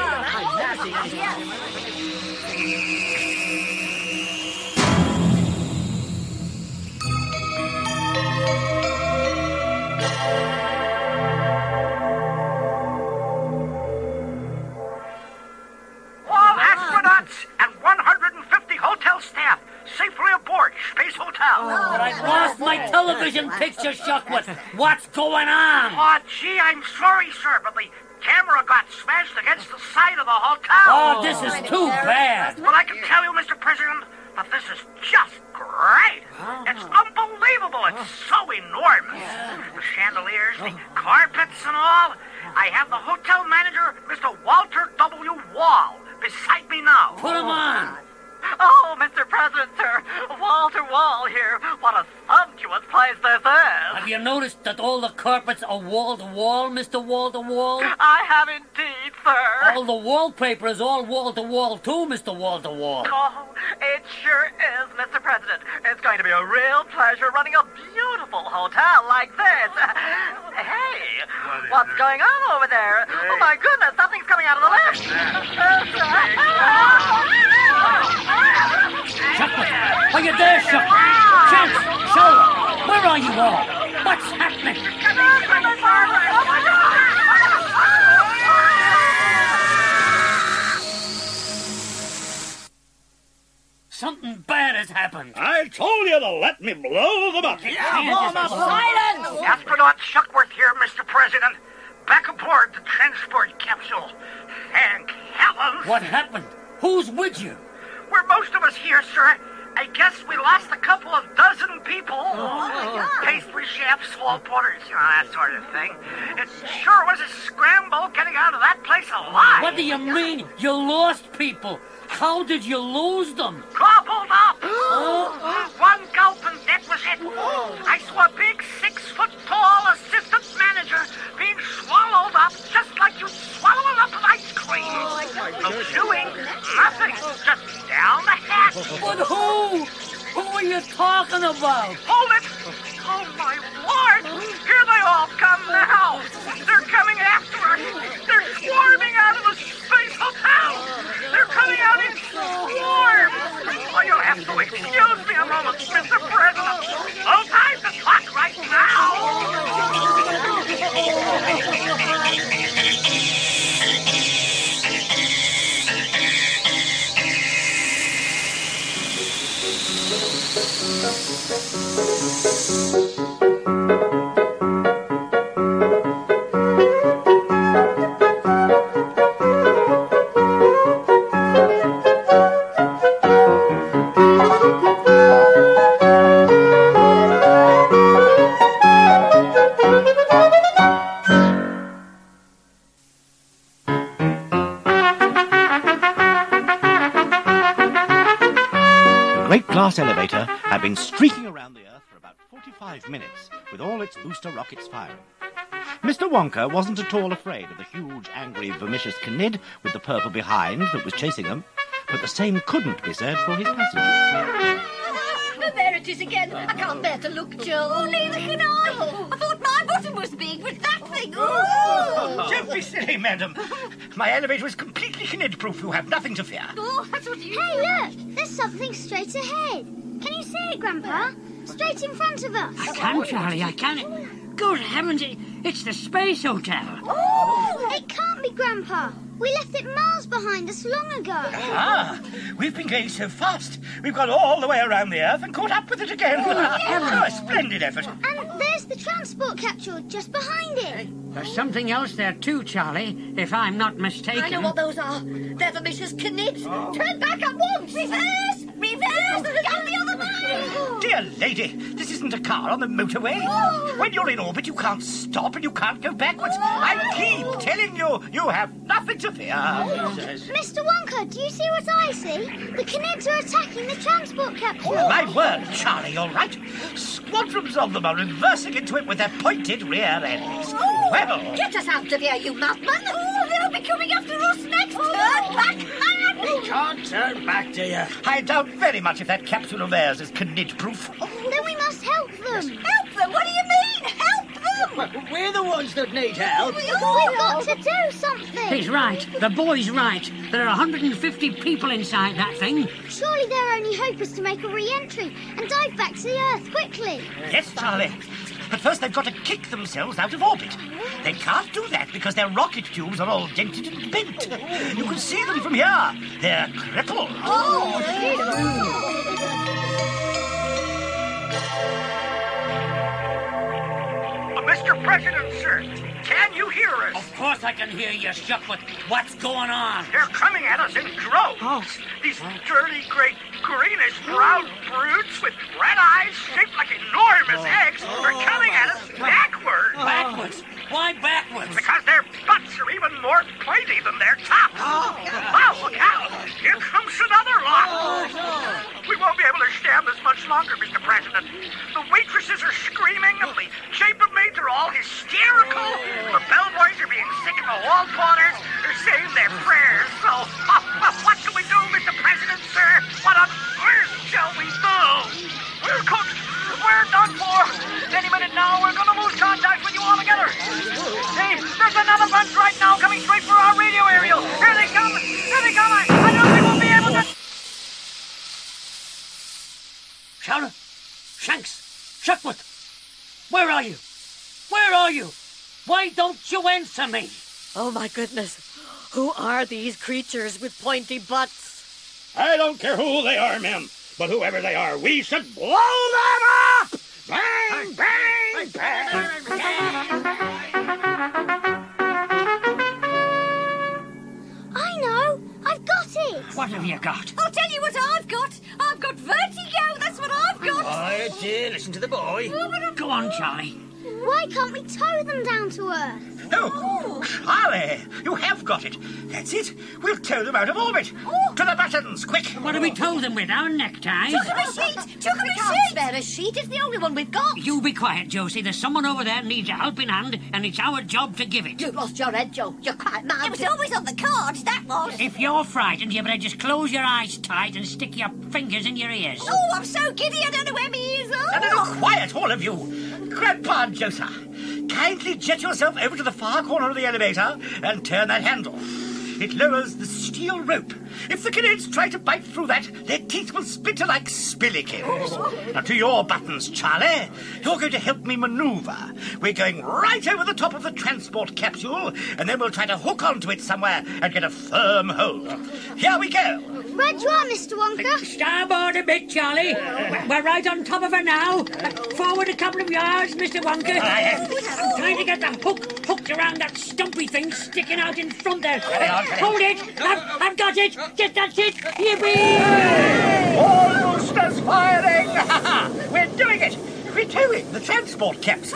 All astronauts and one hundred fifty hotel staff safely aboard Space Hotel. But I've lost my television picture, Shuckworth. What's going on? Oh, gee, I'm sorry, sir, but the camera got smashed against the side of the hotel. Oh, this is too bad. But I can tell you, Mister President, that this is just great. It's unbelievable. It's so enormous. The chandeliers, the carpets and all. I have the hotel manager, Mister Walter W. Wall, beside me now. Put him on. Oh, Mister President, sir. Walter Wall here. What a sumptuous place this is. Have you noticed that all the carpets are wall-to-wall, Mister Wall-to-Wall? I have indeed, sir. All the wallpaper is all wall-to-wall, too, Mister Wall-to-Wall. Oh, it sure is, Mister President. It's going to be a real pleasure running a beautiful hotel like this. Hey, what's going on over there? Oh, my goodness, something's coming out of the lift. Shuckworth, are you there, Shuckworth? Chance, Shola, where are you all? What's happening? Something bad has happened. I told you to let me blow them up. Yeah, blow them up. Silence! Astronaut Shuckworth here, Mister President. Back aboard the transport capsule. Thank heavens. What happened? Who's with you? We're most of us here, sir. I guess we lost a couple of dozen people. Oh, my God. Pastry chefs, hall porters, you know, that sort of thing. It sure was a scramble getting out of that place alive. What do you mean? You lost people. How did you lose them? Gobbled up. Oh. One gulp and that was it. I saw a big six-foot-tall assistant manager being swallowed up just like you swallow a lump of ice cream. No chewing, nothing, just down the hatch. But who? Who are you talking about? Hold it! Oh, my Lord! Here they all come now! They're coming after us! They're swarming out of the Space Hotel! They're coming out in swarms! Oh, you'll have to excuse me a moment, Mister President! Hold time the clock right now! Glass elevator had been streaking around the Earth for about forty-five minutes with all its booster rockets firing. Mister Wonka wasn't at all afraid of the huge, angry, vermicious Knid with the purple behind that was chasing them, but the same couldn't be said for his passengers. There it is again. I can't bear to look, Joe. Oh, neither can I. I thought my bottom was big, but that thing... Oh. Don't be silly, madam. My elevator is completely Knid-proof. You have nothing to fear. Oh, that's what you... Hey, look! There's something straight ahead. Can you see it, Grandpa? Straight in front of us. I can, Charlie, I can. Good heavens, it, it's the Space Hotel. Oh! It can't be, Grandpa. We left it miles behind us long ago. Ah, we've been going so fast. We've gone all the way around the Earth and caught up with it again. Oh, yeah. Oh, a splendid effort. And there's the transport capsule just behind it. There's something else there too, Charlie, if I'm not mistaken. I know what those are. They're the Missus Knids. Oh. Turn back at once. Reverse! Reverse! Go the other way! Dear lady, this isn't a car on the motorway. Oh. When you're in orbit, you can't stop and you can't go backwards. Oh. I keep telling you, you have nothing to fear. Oh. Mister Wonka, do you see what I see? The Knids are attacking the transport capsule. Oh, my word, Charlie, you're right. Squadrons of them are reversing into it with their pointed rear ends. Oh. Well... Get us out of here, you madman! Oh, they'll be coming after us next! Oh. Turn back, man! We can't turn back, dear. I doubt very much if that capsule of theirs is Knid-proof. Oh. Then we must help them. Help them? What do you mean? Help them? Well, we're the ones that need help. We've got to do something. He's right. The boy's right. There are one hundred fifty people inside that thing. Surely their only hope is to make a re-entry and dive back to the Earth quickly. Yes, Charlie. But first they've got to kick themselves out of orbit. They can't do that because their rocket tubes are all dented and bent. You can see them from here. They're crippled. Oh, uh, Mister President, sir, can you hear us? Of course I can hear you, Shuckfoot. What's going on? They're coming at us in droves. Oh. These dirty, great, greenish-brown brutes with red eyes shaped like enormous oh. eggs are coming at us backwards. Backwards? Why backwards? Because their butts are even more pointy than their tops. Oh, wow, look out. Here comes another lot. Oh, no. We won't be able to stand this much longer, Mister President. The waitresses are screaming, and the chambermaids are all hysterical. The bellboys are being sick of the wall quarters. They're saying their prayers. So, uh, uh, what do we do, Mister President, sir? What on earth shall we do? We're cooked. We're done for. Any minute now, we're going to lose contact with you all together. Hey, there's another bunch right now coming straight for our radio aerial. Here they come. Here they come. I, I don't think we'll be able to... Shadow? Shanks? Shuckfoot? Where are you? Where are you? Why don't you answer me? Oh, my goodness. Who are these creatures with pointy butts? I don't care who they are, ma'am. But whoever they are, we should blow them up! Bang, bang, bang, bang! I know! I've got it! What have you got? I'll tell you what I've got. I've got vertigo. That's what I've got. Oh, dear, listen to the boy. Go on, Charlie. Why can't we tow them down to Earth? Oh, Charlie, you have got it. That's it. We'll tow them out of orbit. Oh. To the buttons, quick. What do we tow them with? Our neckties? Chuck 'em a sheet. Chuck 'em a sheet. Spare a sheet. It's the only one we've got. You be quiet, Josie. There's someone over there needs a helping hand, and it's our job to give it. You lost your head, Joe. You're quite mad. It was always on the cards, that was. If you're frightened, you better just close your eyes tight and stick your fingers in your ears. Oh, I'm so giddy. I don't know where my ears are. And now quiet, all of you. Grandpa Josa, kindly jet yourself over to the far corner of the elevator and turn that handle. It lowers the steel rope. If the Knids try to bite through that, their teeth will splinter like spillikins. Now to your buttons, Charlie. You're going to help me maneuver. We're going right over the top of the transport capsule, and then we'll try to hook onto it somewhere and get a firm hold. Here we go. Right you are, Mister Wonka. Starboard a bit, Charlie. We're right on top of her now. Forward a couple of yards, Mister Wonka. I'm trying to get the hook hooked around that stumpy thing sticking out in front there. Hold it! I've, I've got it! Get that shit! Yippee! All boosters firing! We're doing it! We're towing the transport capsule.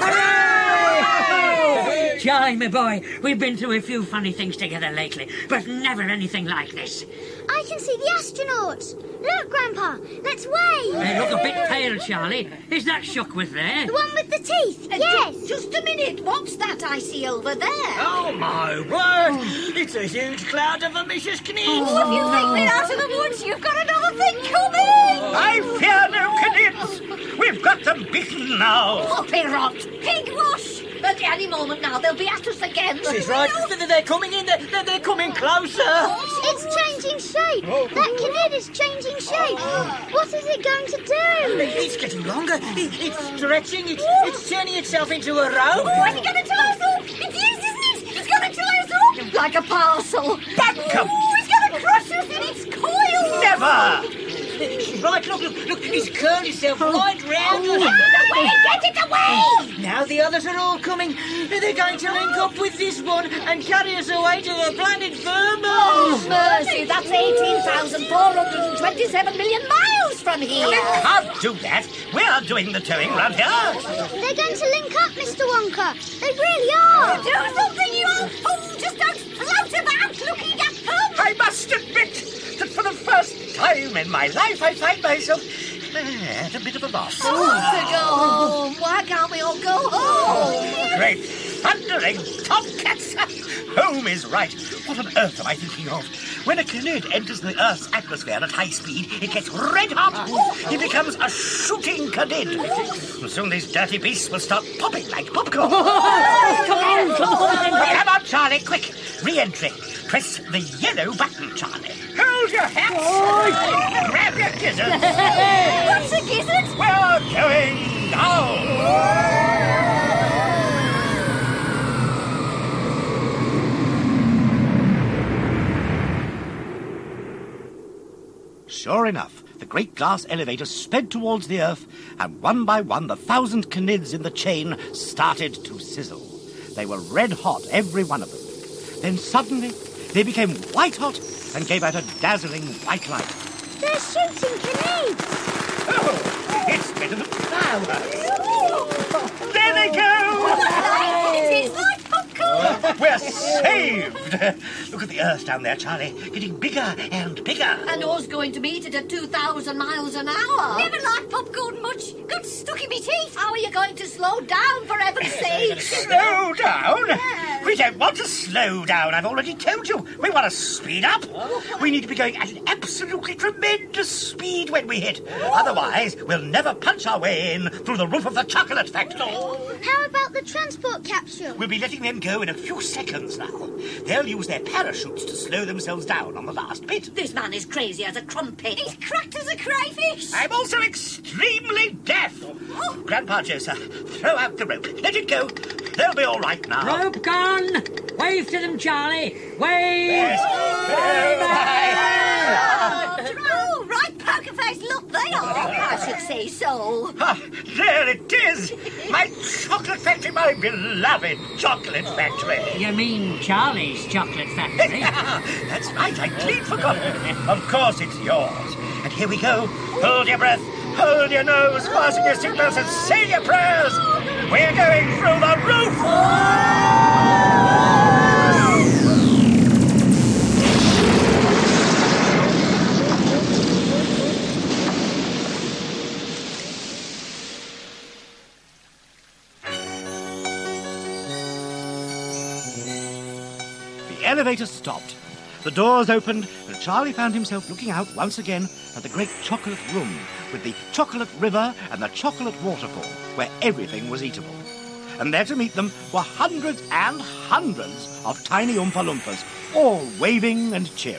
Hooray! Charlie, my boy, we've been through a few funny things together lately, but never anything like this. I can see the astronauts. Look, Grandpa, let's wave. They look a bit pale, Charlie. Is that Shuckworth there? The one with the teeth, Uh, yes. ju- Just a minute. What's that I see over there? Oh, my word. It's a huge cloud of a Missus Knids. Oh, if you think we're out of the woods, you've got another thing coming. I fear no Knids. We've got them beaten now. Poppy rot. Pig wash. At any moment now, they'll be at us again. She's right. They're, they're coming in. They're, they're coming closer. It's changing shape. That Knid is changing shape. What is it going to do? It's getting longer. It, it's stretching. It's, it's turning itself into a rope. Oh, is it going to tie us up? It is, isn't it? It's going to tie us up. Like a parcel. Bunkum! Oh, he's going to crush us in its coils. Never! Right, look, look, look, he's curled himself right round us. Get it away! Get it away! Now the others are all coming. They're going to link up with this one and carry us away to the planet Vermos. Oh, mercy, that's eighteen thousand four hundred twenty-seven million miles from here. We can't do that. We're doing the towing round here. They're going to link up, Mister Wonka. They really are. Do something, you old fool. Just don't float about looking at them. I must admit that for the first time in my life I find myself at a bit of a loss. I want to go home. Why can't we all go home? Great thundering tomcats! Home is right. What on earth am I thinking of? When a canid enters the Earth's atmosphere at high speed, it gets red hot. It becomes a shooting canid. Soon these dirty beasts will start popping like popcorn. Come on, come on. Come on, Charlie, quick. Re-entry. Press the yellow button, Charlie. Hold your hats. Grab your gizzards. What's a gizzard? We're going now. Sure enough, the great glass elevator sped towards the Earth, and one by one the thousand canids in the chain started to sizzle. They were red hot, every one of them. Then suddenly, they became white hot and gave out a dazzling white light. They're shooting canids. Oh, it's better than flowers. There they go. It is like popcorn. We're saved. Look at the Earth down there, Charlie, getting bigger and bigger. And us going to meet it at two thousand miles an hour. Never liked popcorn much. Got stuck in my teeth. How are you going to slow down, for heaven's sake? Slow down? Yes. We don't want to slow down, I've already told you. We want to speed up. We need to be going at an absolutely tremendous speed when we hit. Otherwise, we'll never punch our way in through the roof of the chocolate factory. How about the transport capsule? We'll be letting them go in a few seconds now. They'll use their parachutes to slow themselves down on the last bit. This man is crazy as a crumpet. He's cracked as a crayfish. I'm also extremely deaf. Oh. Grandpa Joseph, throw out the rope. Let it go. They'll be all right now. Rope gone. Wave to them, Charlie. Wave. Yes. Oh, right, poker face. Look, they are. I should say so. Ah, there it is. My chocolate factory, my beloved chocolate factory. You mean Charlie's chocolate factory? That's right, I'd clean forgotten. Of course it's yours. And here we go. Hold your breath. Hold your nose, fasten your seatbelts and say your prayers. We're going through the roof. The elevator stopped. The doors opened, and Charlie found himself looking out once again at the great chocolate room with the chocolate river and the chocolate waterfall, where everything was eatable. And there to meet them were hundreds and hundreds of tiny Oompa Loompas, all waving and cheering.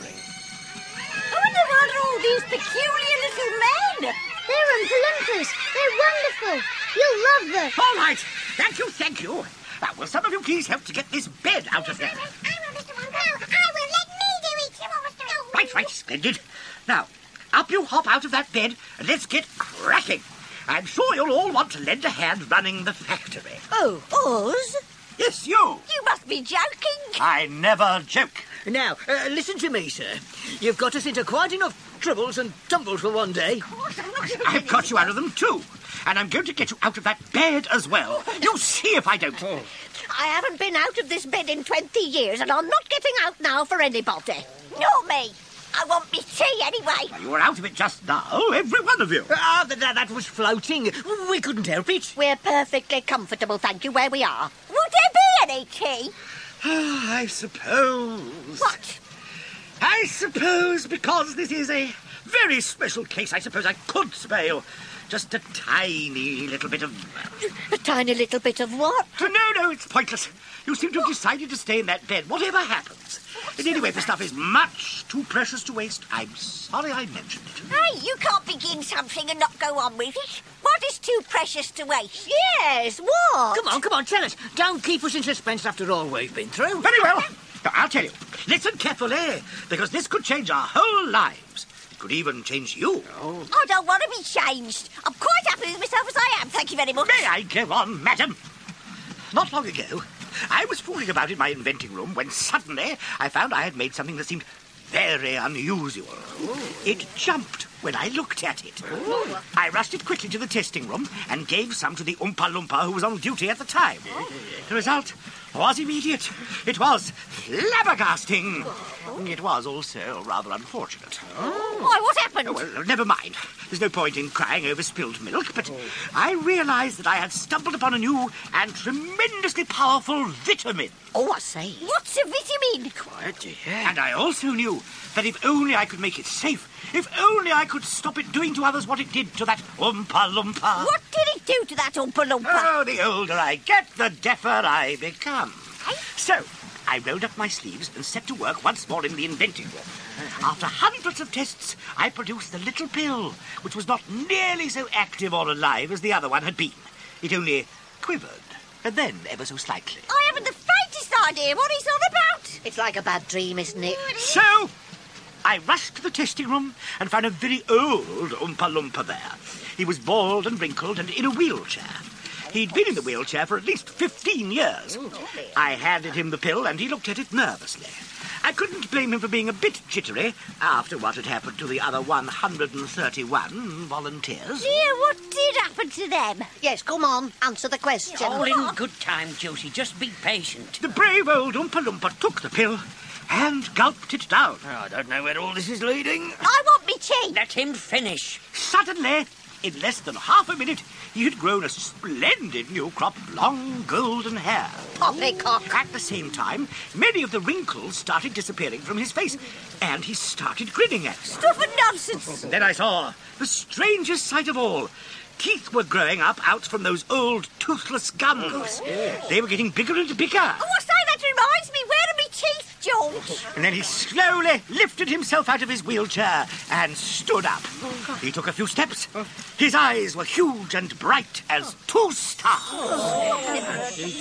I wonder what are all these peculiar little men? They're Oompa Loompas. They're wonderful. You'll love them. All right. Thank you, thank you. Now, will some of you please help to get this bed out of there? I will, Mister Wonka. I will. Let me do it. You will, Mister Wonka. Right, right, splendid. Now, up you hop out of that bed and let's get cracking. I'm sure you'll all want to lend a hand running the factory. Oh, us? Yes, you. You must be joking. I never joke. Now, uh, listen to me, sir. You've got us into quite enough troubles and tumbles for one day. I've got you out of them, too. And I'm going to get you out of that bed as well. You'll see if I don't. I haven't been out of this bed in twenty years, and I'm not getting out now for anybody. Not me. I want me tea anyway. You were out of it just now, every one of you. Ah, that, that was floating. We couldn't help it. We're perfectly comfortable, thank you, where we are. Would there be any tea? I suppose. What? I suppose because this is a very special case, I suppose I could spare you just a tiny little bit of... A tiny little bit of what? No, no, it's pointless. You seem to have decided to stay in that bed, whatever happens. And anyway, the stuff is much too precious to waste. I'm sorry I mentioned it. Hey, you can't begin something and not go on with it. What is too precious to waste? Yes, what? Come on, come on, tell us. Don't keep us in suspense after all we've been through. Very well. Now, I'll tell you. Listen carefully, because this could change our whole lives. It could even change you. Oh. I don't want to be changed. I'm quite happy with myself as I am, thank you very much. May I go on, madam? Not long ago, I was fooling about in my inventing room when suddenly I found I had made something that seemed very unusual. Ooh. It jumped when I looked at it. Ooh. I rushed it quickly to the testing room and gave some to the Oompa Loompa who was on duty at the time. Oh. The result was immediate. It was flabbergasting. Oh. It was also rather unfortunate. Oh. Why, what happened? Oh, well, never mind. There's no point in crying over spilled milk, but oh. I realised that I had stumbled upon a new and tremendously powerful vitamin. Oh, I say. What's a vitamin? Quiet, dear. And I also knew that if only I could make it safe, if only I could stop it doing to others what it did to that Oompa Loompa. What did it do to that Oompa Loompa? Oh, the older I get, the deafer I become. Hey? So, I rolled up my sleeves and set to work once more in the inventing room. After hundreds of tests, I produced the little pill, which was not nearly so active or alive as the other one had been. It only quivered, and then ever so slightly. I haven't the faintest idea what he's on about. It's like a bad dream, isn't it? So, I rushed to the testing room and found a very old Oompa Loompa there. He was bald and wrinkled and in a wheelchair. He'd been in the wheelchair for at least fifteen years. I handed him the pill and he looked at it nervously. I couldn't blame him for being a bit jittery after what had happened to the other one hundred thirty-one volunteers. Dear, what did happen to them? Yes, come on, answer the question. All in good time, Josie. Just be patient. The brave old Oompa Loompa took the pill and gulped it down. Oh, I don't know where all this is leading. I want me tea. Let him finish. Suddenly, in less than half a minute, he had grown a splendid new crop of long golden hair. Poppycock. At the same time, many of the wrinkles started disappearing from his face, and he started grinning at me. Stuff and nonsense. And then I saw the strangest sight of all. Teeth were growing up out from those old toothless gums. Oh. They were getting bigger and bigger. Oh, what's that? That reminds me. Where are my teeth, George? And then he slowly lifted himself out of his wheelchair and stood up. Oh, he took a few steps. His eyes were huge and bright as two stars. Oh. Look at me!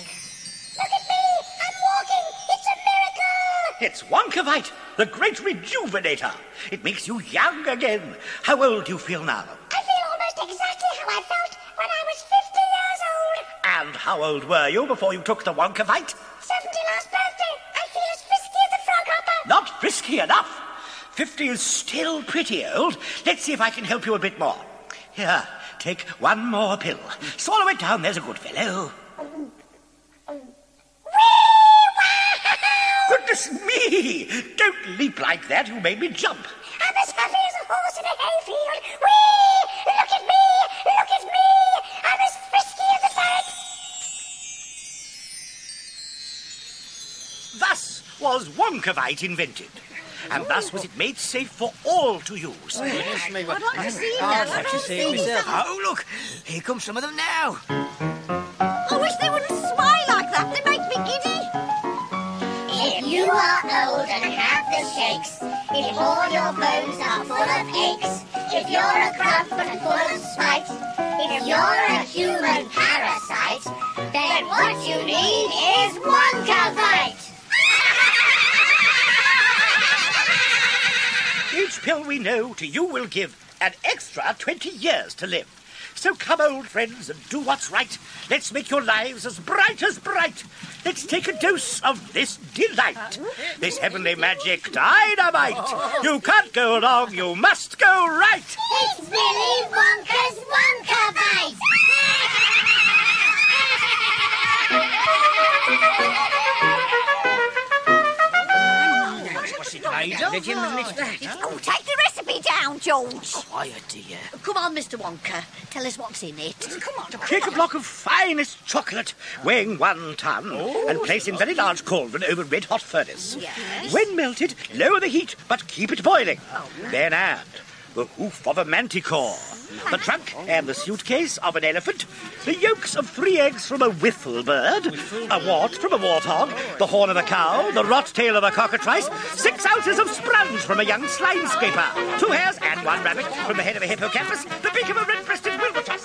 I'm walking! It's a miracle! It's Wonkavite, the great rejuvenator. It makes you young again. How old do you feel now? I feel almost exactly how I felt when I was fifty years old. And how old were you before you took the Wonkavite? seventy last birthday. I feel as frisky as a frog hopper. Not frisky enough. Fifty is still pretty old. Let's see if I can help you a bit more. Here, take one more pill. Swallow it down, there's a good fellow. Goodness me! Don't leap like that, you made me jump. I'm as happy as a horse in a hayfield. Whee! Look at me! Look at me! I'm as frisky as a ferret. Thus was Wonkavite invented. And thus was it made safe for all to use. Oh, yes, I'd like to see that. I'd like to see it myself. Oh, look, here come some of them now. I wish they wouldn't smile like that. They make me giddy. If you are old and have the shakes, if all your bones are full of aches, if you're a gruff and full of spite, if you're a human parasite, then what you need is Wonkavite. Each pill we know to you will give an extra twenty years to live. So come, old friends, and do what's right. Let's make your lives as bright as bright. Let's take a dose of this delight, this heavenly magic dynamite. You can't go wrong, you must go right. It's Willy Wonka's Wonkavite. What's it made of? It's that. Oh, take the recipe down, George. Quiet, dear. Come on, Mister Wonka. Tell us what's in it. Come on. Take a block of finest chocolate, weighing one ton, oh, and place in very large cauldron over red-hot furnace. Yes. When melted, lower the heat, but keep it boiling. Oh, then add the hoof of a manticore, the trunk and the suitcase of an elephant, the yolks of three eggs from a whiffle bird, a wart from a warthog, the horn of a cow, the rot tail of a cockatrice, six ounces of sponge from a young slime scraper, two hares and one rabbit from the head of a hippocampus, the beak of a red-breasted wilbertus.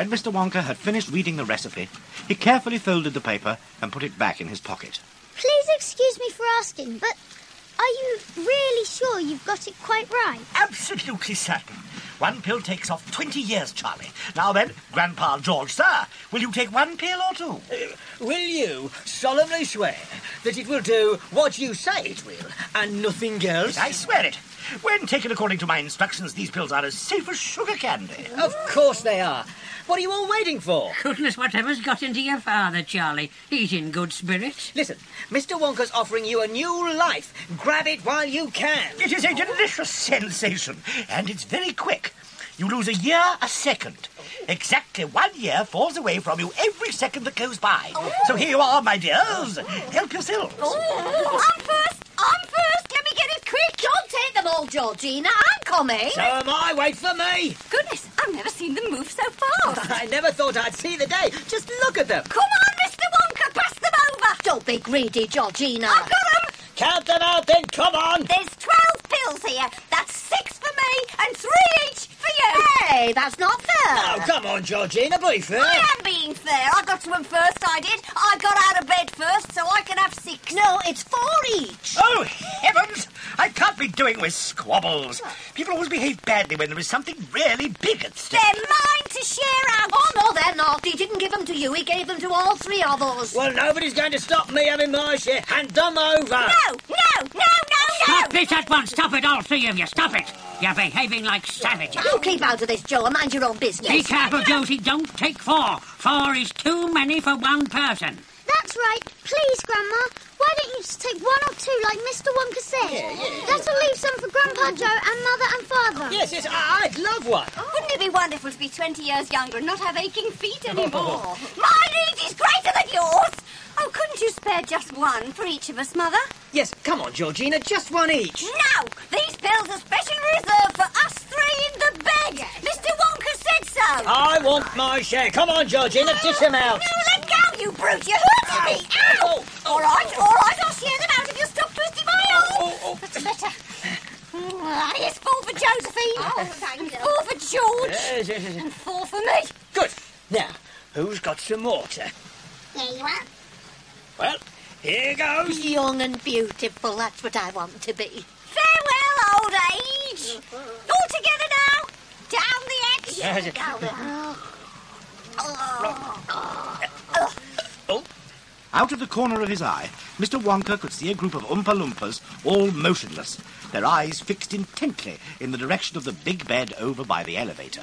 When Mister Wonka had finished reading the recipe, he carefully folded the paper and put it back in his pocket. Please excuse me for asking, but are you really sure you've got it quite right? Absolutely certain. One pill takes off twenty years, Charlie. Now then, Grandpa George, sir, will you take one pill or two? Uh, will you solemnly swear that it will do what you say it will, and nothing else? I swear it. When taken according to my instructions, these pills are as safe as sugar candy. Of course they are. What are you all waiting for? Goodness, whatever's got into your father, Charlie? He's in good spirits. Listen, Mister Wonka's offering you a new life. Grab it while you can. It is a delicious sensation, and it's very quick. You lose a year a second. Exactly one year falls away from you every second that goes by. Oh. So here you are, my dears. Help yourselves. Oh, I'm first. I'm first. Let me get it quick. Don't take them all, Georgina. I'm coming. So am I. Wait for me. Goodness, I've never seen them move so fast. I never thought I'd see the day. Just look at them. Come on, Mister Wonka. Pass them over. Don't be greedy, Georgina. I've got them. Count them out then. Come on. There's twelve pills here. That's six for me and three each for you. Hey, that's not fair. Oh, come on, Georgina. Be fair. I am being fair. I got to them first, I did. I got out of bed first, so I can have six. No, it's four each. Oh, heavens! I can't be doing with squabbles. People always behave badly when there is something really big at stake. They're mine to share out. Oh, no, they're not. He didn't give them to you. He gave them to all three of us. Well, nobody's going to stop me having my share. Hand them over. No, no, no, no, no. Stop it at once. Stop it, all three of you. Stop it. You're behaving like savages. You keep out of this, Joe, and mind your own business. Be careful, Josie. Don't take four. Four is too many for one person. That's right. Please, Grandma. Why don't you just take one or two like Mister Wonka said? Yeah, yeah. That'll leave some for Grandpa Joe and Mother and Father. Yes, yes, I- I'd love one. Oh. Wouldn't it be wonderful to be twenty years younger and not have aching feet anymore? My need is greater than yours. Oh, couldn't you spare just one for each of us, Mother? Yes, come on, Georgina, just one each. No! These pills are specially reserved for us three in the bed. Mister Wonka said so. I want my share. Come on, Georgina, dish them out. No, let go, you brute. You're hurting me. Ow! Oh, oh, all right, all right, I'll share them out if you stop twisting my arm. Oh, oh. That's better. Mm, here's four for Josephine. Oh, thank you. Four for George. Yes, yes, yes. And four for me. Good. Now, who's got some water? Here you are. Well, here goes. Young and beautiful, that's what I want to be. Farewell, old age. All together now. Down the edge. Yes, yes. Go there. Oh. Out of the corner of his eye, Mister Wonka could see a group of Oompa Loompas, all motionless, their eyes fixed intently in the direction of the big bed over by the elevator.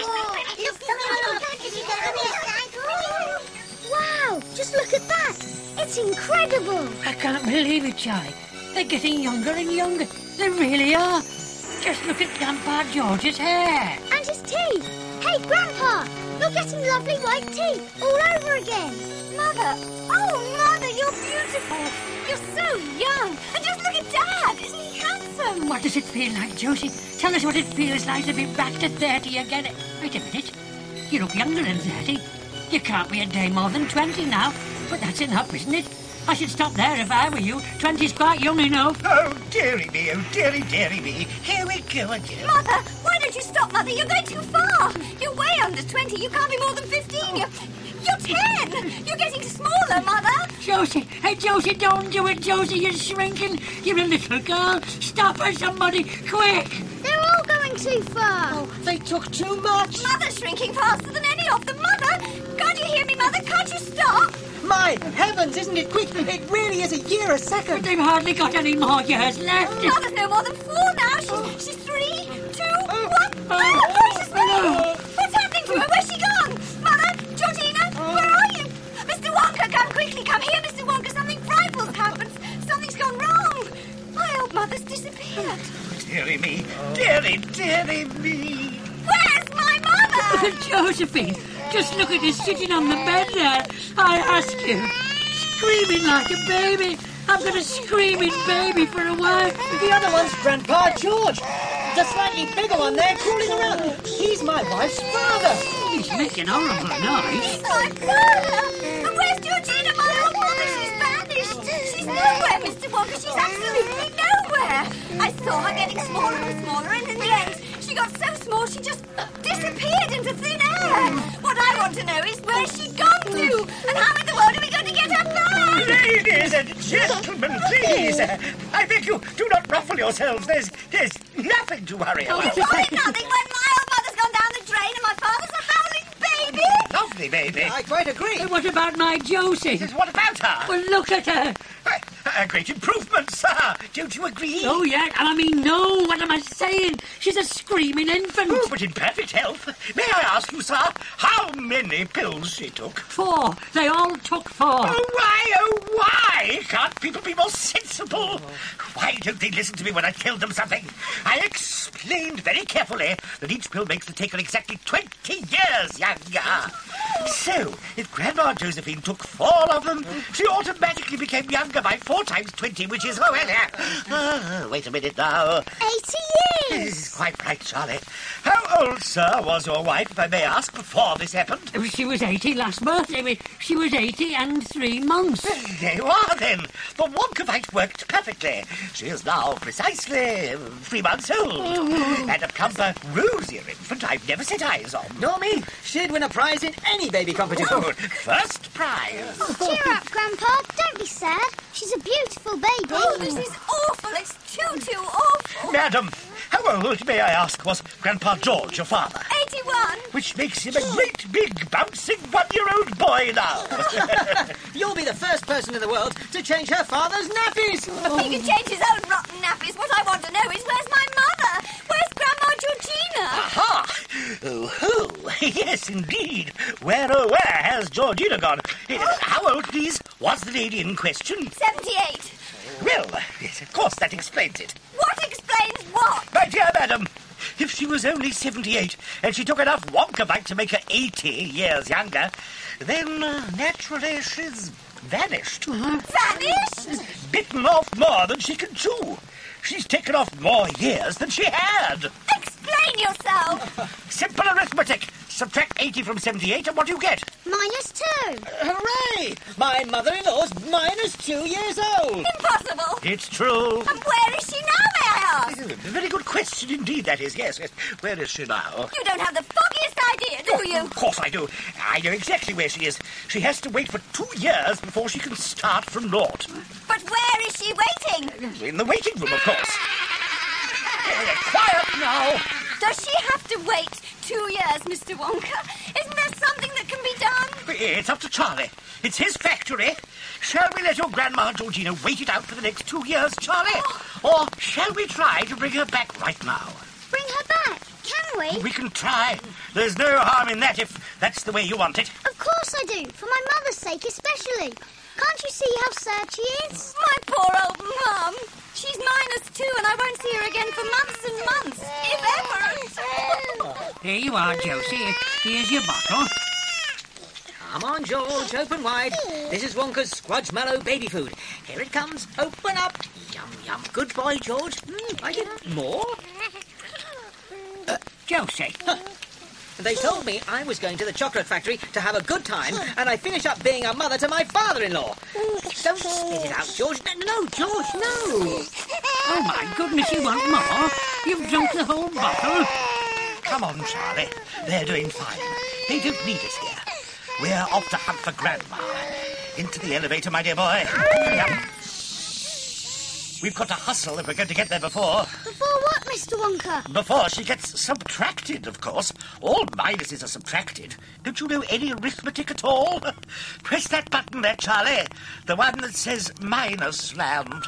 Wow, just look at that. It's incredible. I can't believe it, Charlie. They're getting younger and younger. They really are. Just look at Grandpa George's hair. And his teeth. Hey, Grandpa, you're getting lovely white teeth all over again. Mother, oh, Mother, you're beautiful. You're so young. And just look at Dad. Isn't he handsome? What does it feel like, Josie? Tell us what it feels like to be back to thirty again. Wait a minute. You look younger than thirty. You can't be a day more than twenty now. But that's enough, isn't it? I should stop there if I were you. Twenty's quite young enough. Oh, dearie me, oh, dearie, dearie me. Here we go again. Mother, why don't you stop, Mother? You're going too far. You're way under twenty. You can't be more than fifteen. You're, you're ten. You're getting smaller, Mother. Josie, hey, Josie, don't do it, Josie. You're shrinking. You're a little girl. Stop her, somebody, quick. They're all going too far. Oh, they took too much. Mother's shrinking faster than any of them. Mother, can't you hear me, Mother? Can't you stop? My heavens, isn't it quick? It really is a year a second. But they've hardly got any more years left. Oh, Mother's no more than four now. She's, she's three, two, Oh. one. Oh. Oh, gracious me! Oh. What's happening to her? Where's she gone? Mother, Georgina, where are you? Mister Wonka, come quickly. Come here, Mister Wonka. Something frightful's happened. Something's gone wrong. My old mother's disappeared. Dearie me, dearie, dearie me. Where's my mother? Josephine, just look at her sitting on the bed there. I ask you, screaming like a baby. I've got a screaming baby for a while. The other one's Grandpa George. The slightly bigger one there crawling around. He's my wife's father. He's making horrible noise. My mother. And where's Georgina, my old mother? She's vanished. She's nowhere, Mister Wonka. She's absolutely nowhere. I saw her getting smaller and smaller, and in the end, she got so small she just disappeared into thin air. What I know is where she gone to, and how in the world are we going to get her back? Ladies and gentlemen, please. Uh, I beg you, do not ruffle yourselves. There's, there's nothing to worry about. It's really nothing when my old mother's gone down the drain and my father's a howling baby. Lovely baby. I quite agree. What about my Josie? What about her? Well, look at her. Uh, a great improvement, sir. Don't you agree? Oh, yeah, and I mean, no, what am I saying? She's a screaming infant. Oh, but in perfect health. May I ask you, sir, how many pills she took? Four. They all took four. Oh, why, oh, why? Can't people be more sensible? Why don't they listen to me when I tell them something? I explained very carefully that each pill makes the taker exactly twenty years younger. So, if Grandma Josephine took four of them, she automatically became younger by four times twenty, which is, oh, well, uh, uh, wait a minute now. Eighty years. This is quite right, Charlie. How old, sir, was your wife, if I may ask, before this happened? She was eighty last birthday. She was eighty and three months. There you are, then. The Wonkavite worked perfectly. She is now precisely three months old. Oh. And a plumper, rosier infant I've never set eyes on. Nor me. She'd win a prize in any baby competition. Good. First prize. Cheer up, Grandpa. Don't be sad. She's a beautiful baby. Oh, this is awful. It's too, too awful. Madam, how old, may I ask, was Grandpa George, your father? eighty-one. Which makes him a great, big, bouncing one-year-old boy now. You'll be the first person in the world to change her father's nappies. He can change his own rotten nappies. What I want to know is, where's my mother? Where's Grandma Georgina? Aha! Oh, ho! Yes, indeed. Where, oh, where has Georgina gone? Uh, How old, please, was the lady in question? seventy-eight. Well, yes, of course, that explains it. What explains what? My dear madam, if she was only seventy-eight and she took enough Wonkavite to make her eighty years younger, then uh, naturally she's vanished. Vanished? Bitten off more than she can chew. She's taken off more years than she had. Explain yourself. Simple arithmetic. Subtract eighty from seventy-eight and what do you get? Minus two. Hooray! My mother-in-law's minus two years old. Impossible. It's true. And where is she now, may I ask? A very good question indeed, that is, yes, yes. Where is she now? You don't have the foggiest idea, do you? Of course I do. I know exactly where she is. She has to wait for two years before she can start from naught. But where is she waiting? In the waiting room, of course. Uh, quiet now. Does she have to wait two years, Mister Wonka? Isn't there something that can be done? It's up to Charlie. It's his factory. Shall we let your Grandma Georgina wait it out for the next two years, Charlie? Or shall we try to bring her back right now? Bring her back. Can we? We can try. There's no harm in that if that's the way you want it. Of course I do. For my mother's sake especially. Can't you see how sad she is? My poor old mum. She's minus two and I won't see her again for months and months, if ever. Here you are, Josie. Here's your bottle. Come on, George, open wide. This is Wonka's Squudgemallow baby food. Here it comes. Open up. Yum, yum. Good boy, George. Mm, I get more. Uh, Josie. Huh. They told me I was going to the chocolate factory to have a good time, and I finish up being a mother to my father-in-law. Don't spit it out, George. No, no, George, no. Oh, my goodness, you want more? You've drunk the whole bottle. Come on, Charlie. They're doing fine. They don't need us here. We're off to hunt for Grandma. Into the elevator, my dear boy. Hurry up. We've got to hustle if we're going to get there before. Before what, Mister Wonka? Before she gets subtracted, of course. All minuses are subtracted. Don't you know any arithmetic at all? Press that button there, Charlie. The one that says minus land.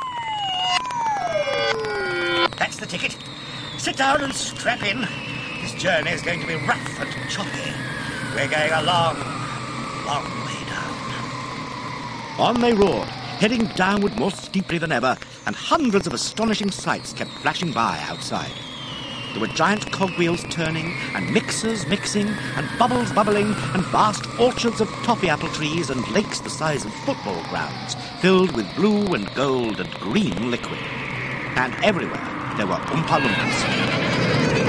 That's the ticket. Sit down and strap in. This journey is going to be rough and choppy. We're going a long, long way down. On they roared, heading downward more steeply than ever, and hundreds of astonishing sights kept flashing by outside. There were giant cogwheels turning, and mixers mixing, and bubbles bubbling, and vast orchards of toffee apple trees, and lakes the size of football grounds, filled with blue and gold and green liquid. And everywhere there were Oompa Loompas.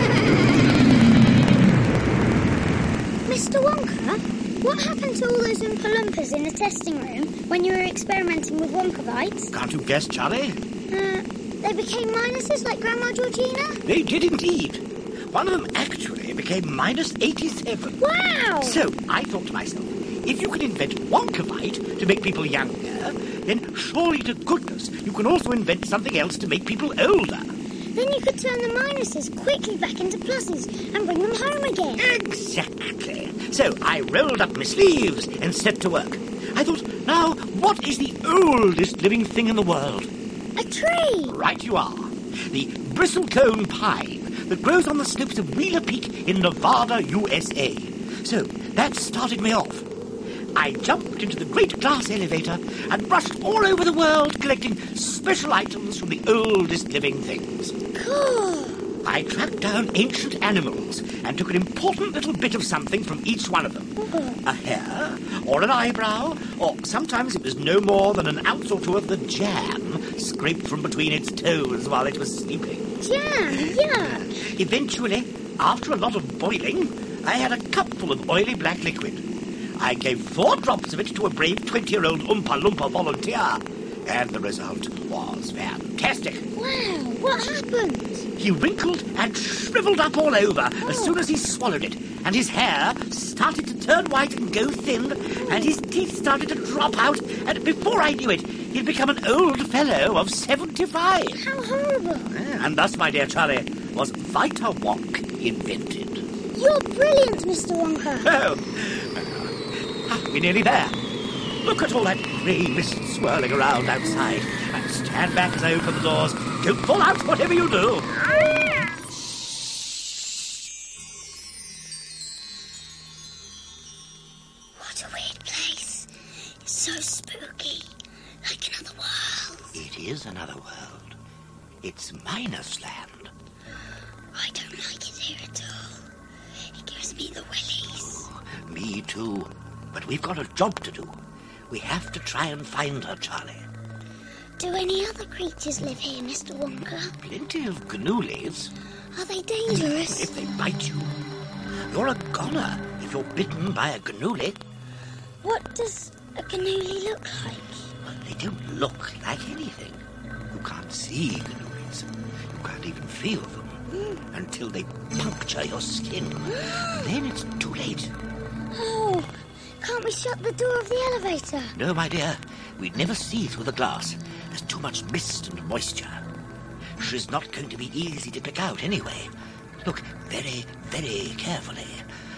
Mister Wonka, what happened to all those Oompa Loompas in the testing room when you were experimenting with Wonkavites? Can't you guess, Charlie? Uh, they became minuses like Grandma Georgina? They did indeed. one of them actually became minus eighty-seven. Wow! So I thought to myself, if you can invent Wonkavite to make people younger, then surely to goodness you can also invent something else to make people older. Then you could turn the minuses quickly back into pluses and bring them home again. Exactly. So I rolled up my sleeves and set to work. I thought, now, what is the oldest living thing in the world? A tree. Right you are. The bristlecone pine that grows on the slopes of Wheeler Peak in Nevada, U S A. So that started me off. I jumped into the great glass elevator and rushed all over the world collecting special items from the oldest living things. Cool. I tracked down ancient animals and took an important little bit of something from each one of them. Mm-hmm. A hair, or an eyebrow, or sometimes it was no more than an ounce or two of the jam scraped from between its toes while it was sleeping. Jam, yeah. Eventually, after a lot of boiling, I had a cupful of oily black liquid. I gave four drops of it to a brave twenty-year-old Oompa Loompa volunteer, and the result was fantastic. Wow, what happened? He wrinkled and shriveled up all over oh. as soon as he swallowed it, and his hair started to turn white and go thin, and his teeth started to drop out, and before I knew it, he'd become an old fellow of seventy-five. How horrible. And thus, my dear Charlie, was Vita Wonk invented. You're brilliant, Mister Wonka. Oh, ah, we're nearly there. Look at all that grey mist swirling around outside. And stand back as I open the doors. Don't fall out, whatever you do. What a weird place. It's so spooky. Like another world. It is another world. It's Minus Land. I don't like it here at all. It gives me the willies. Oh, me too. But we've got a job to do. We have to try and find her, Charlie. Do any other creatures live here, Mister Wonka? Plenty of gnulies. Are they dangerous? If they bite you. You're a goner if you're bitten by a gnuli. What does a gnuli look like? Well, they don't look like anything. You can't see gnulis. You can't even feel them mm. until they puncture your skin. Then it's too late. Oh, can't we shut the door of the elevator? No, my dear. We'd never see through the glass. There's too much mist and moisture. She's not going to be easy to pick out anyway. Look very, very carefully.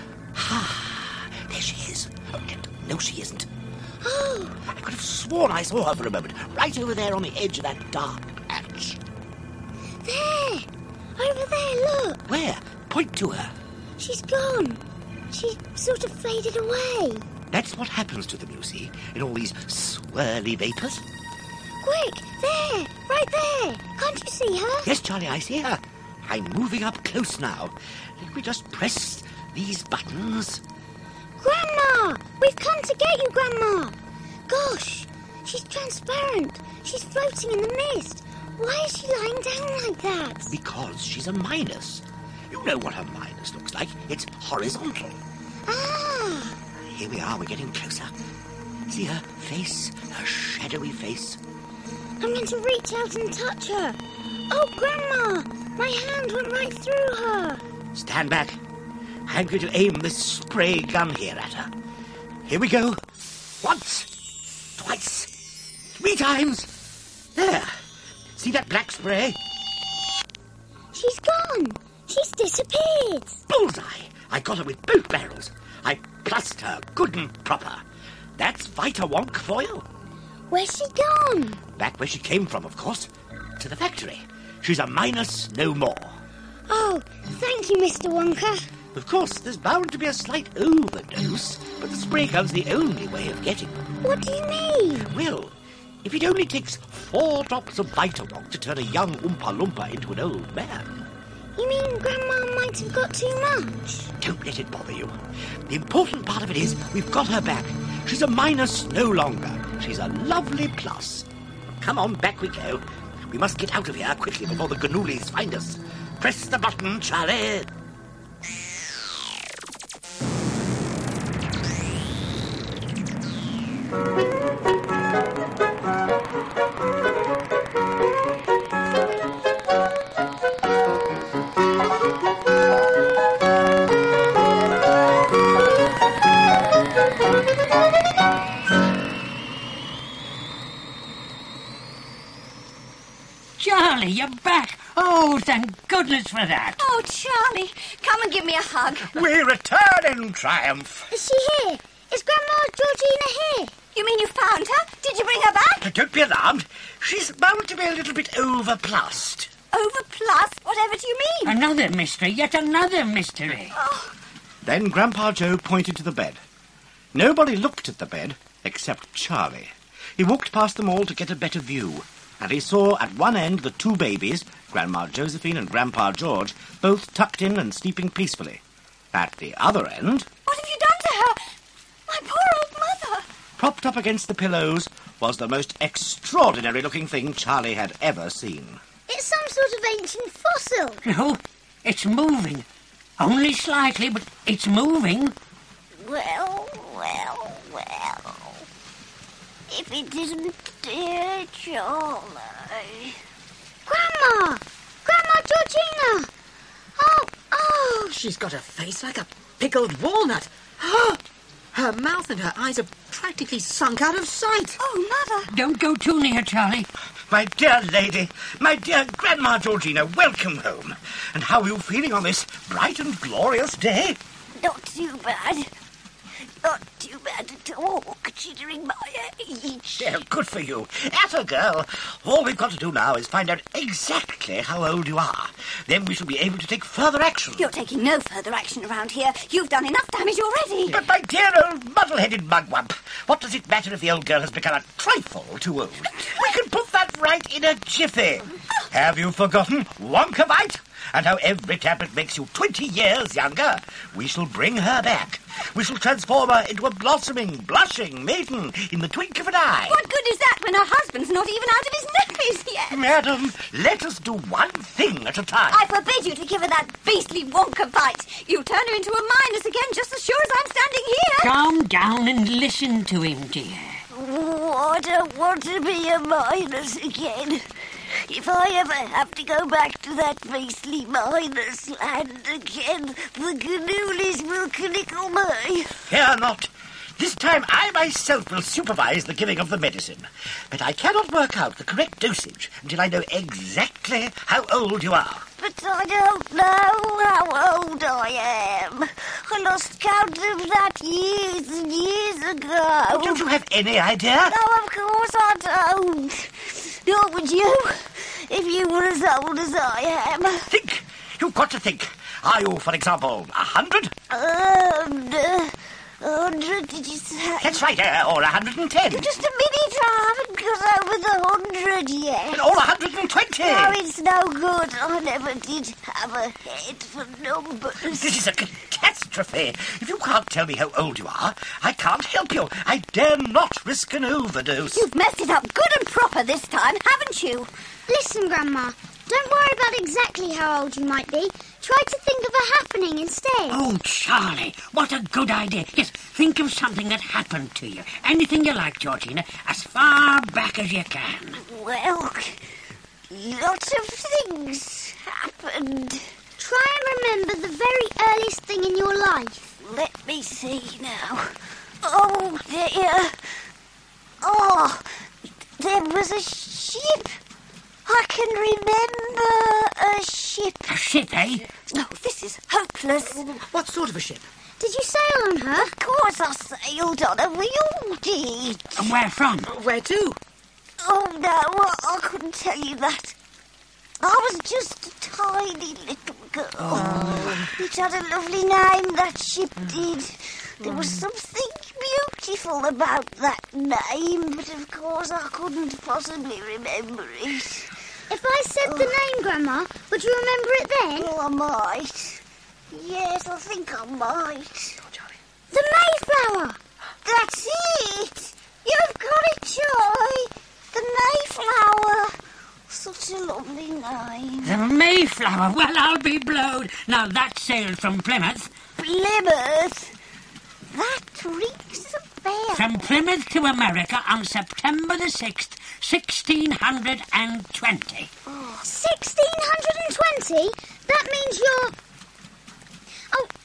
Ah, there she is. Oh, no, she isn't. Oh! I could have sworn I saw her for a moment, right over there on the edge of that dark patch. There! Over there, look! Where? Point to her. She's gone. She sort of faded away. That's what happens to them, you see, in all these swirly vapours. Quick! There! Right there! Can't you see her? Yes, Charlie, I see her. I'm moving up close now. Let me just press these buttons. Grandma! We've come to get you, Grandma! Gosh! She's transparent. She's floating in the mist. Why is she lying down like that? Because she's a minus. You know what a minus looks like. It's horizontal. Ah! Here we are. We're getting closer. See her face? Her shadowy face? I'm going to reach out and touch her. Oh, Grandma! My hand went right through her. Stand back. I'm going to aim this spray gun here at her. Here we go. Once. Twice. Three times. There. See that black spray? She's gone. She's disappeared. Bullseye. I got her with both barrels. I plussed her good and proper. That's Vita Wonk for you. Where's she gone? Back where she came from, of course. To the factory. She's a minus no more. Oh, thank you, Mister Wonka. Of course, there's bound to be a slight overdose, but the spray gun's the only way of getting them. What do you mean? Well, if it only takes four drops of Vita Wonk to turn a young Oompa Loompa into an old man. You mean Grandma might have got too much? Don't let it bother you. The important part of it is we've got her back. She's a minus no longer. She's a lovely plus. Come on, back we go. We must get out of here quickly before the Gnulis find us. Press the button, Charlie. Charlie, you're back. Oh, thank goodness for that. Oh, Charlie, come and give me a hug. We return in triumph. Is she here? Is Grandma Georgina here? You mean you found her? Did you bring her back? Don't be alarmed. She's bound to be a little bit overplussed. Overplus? Whatever do you mean? Another mystery, yet another mystery. Oh. Then Grandpa Joe pointed to the bed. Nobody looked at the bed except Charlie. He walked past them all to get a better view, and he saw at one end the two babies, Grandma Josephine and Grandpa George, both tucked in and sleeping peacefully. At the other end... What have you done to her? My poor old mother. Propped up against the pillows was the most extraordinary-looking thing Charlie had ever seen. It's some sort of ancient fossil. No, it's moving. Only slightly, but it's moving. Well, well, well. If it isn't dear Charlie. Grandma! Grandma Georgina! Oh, oh! She's got a face like a pickled walnut. Her mouth and her eyes are practically sunk out of sight. Oh, Mother! Don't go too near, Charlie. My dear lady, my dear Grandma Georgina, welcome home. And how are you feeling on this bright and glorious day? Not too bad. Not too bad at all, considering my age. Yeah, good for you. Atta girl. All we've got to do now is find out exactly how old you are. Then we shall be able to take further action. You're taking no further action around here. You've done enough damage already. But my dear old muddle-headed mugwump, what does it matter if the old girl has become a trifle too old? We can put that right in a jiffy. Have you forgotten Wonkavite? And how every tablet makes you twenty years younger? We shall bring her back. We shall transform her into a blossoming, blushing maiden in the twink of an eye. What good is that when her husband's not even out of his nappies yet? Madam, let us do one thing at a time. I forbid you to give her that beastly Wonka bite. You turn her into a minus again just as sure as I'm standing here. Calm down and listen to him, dear. Oh, I don't want to be a minus again. If I ever have to go back to that beastly miners land again, the Ganoolies will canickle me. Fear not. This time I myself will supervise the giving of the medicine. But I cannot work out the correct dosage until I know exactly how old you are. But I don't know how old I am. I lost count of that years and years ago. Oh, don't you have any idea? No, of course I don't. Nor would you, if you were as old as I am. Think. You've got to think. Are you, for example, a hundred? Um, uh, a hundred, did you say? That's right, uh, or a hundred and ten. Just a minute, I haven't got over the hundred yet. Or a hundred and twenty. No, it's no good. I never did have a head for numbers. This is a catastrophe. If you can't tell me how old you are, I can't help you. I dare not risk an overdose. You've messed it up good and proper this time, haven't you? Listen, Grandma. Don't worry about exactly how old you might be. Try to think of a happening instead. Oh, Charlie, what a good idea. Yes, think of something that happened to you. Anything you like, Georgina, as far back as you can. Well, lots of things happened. Try and remember the very earliest thing in your life. Let me see now. Oh, dear. Oh, there was a ship. I can remember a ship. A ship, eh? Oh, this is hopeless. What sort of a ship? Did you sail on her? Of course I sailed on her. We all did. And where from? Where to? Oh, no, I couldn't tell you that. I was just a tiny little girl. Oh. It had a lovely name, that ship did. There was something beautiful about that name, but of course I couldn't possibly remember it. If I said the name, Grandma, would you remember it then? Oh, I might. Yes, I think I might. Oh, Charlie. The Mayflower! That's it! You've got it, Charlie! The Mayflower! Such a lovely name. The Mayflower? Well, I'll be blowed. Now, that sailed from Plymouth. Plymouth? That rings a bell. From Plymouth to America on September the sixth, sixteen hundred twenty. Oh, sixteen hundred twenty? That means you're... Oh,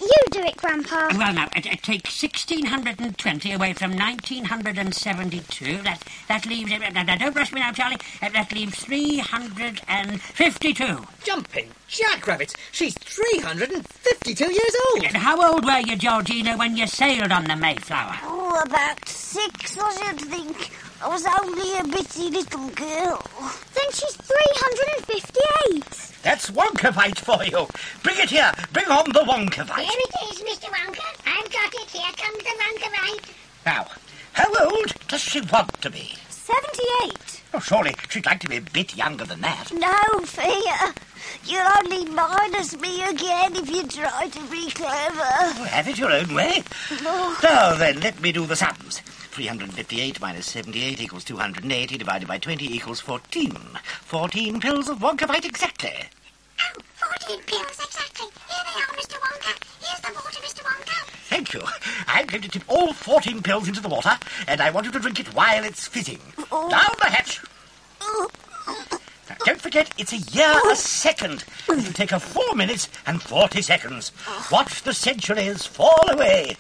You do it, Grandpa. Well, now, uh, uh, take sixteen twenty away from nineteen seventy-two. That, that leaves... Uh, uh, don't rush me now, Charlie. Uh, that leaves three hundred fifty-two. Jumping jackrabbits. She's three hundred fifty-two years old. And how old were you, Georgina, when you sailed on the Mayflower? Oh, about six, I should think. I was only a bitty little girl. Then she's three hundred fifty-eight. That's Wonkavite for you. Bring it here. Bring on the Wonkavite. Here it is, Mister Wonka. I've got it. Here comes the Wonkavite. Now, how old does she want to be? Seventy-eight. Oh, surely she'd like to be a bit younger than that. No fear. You'll only minus me again if you try to be clever. Oh, have it your own way. Oh. Now then, let me do the sums. three hundred fifty-eight minus seventy-eight equals two hundred eighty divided by twenty equals fourteen. fourteen pills of Wonkavite exactly. Oh, fourteen pills exactly. Here they are, Mister Wonka. Here's the water, Mister Wonka. Thank you. I'm going to tip all fourteen pills into the water, and I want you to drink it while it's fizzing. Oh. Down the hatch. Oh. Now, don't forget, it's a year a second. It'll take her four minutes and forty seconds. Watch the centuries fall away.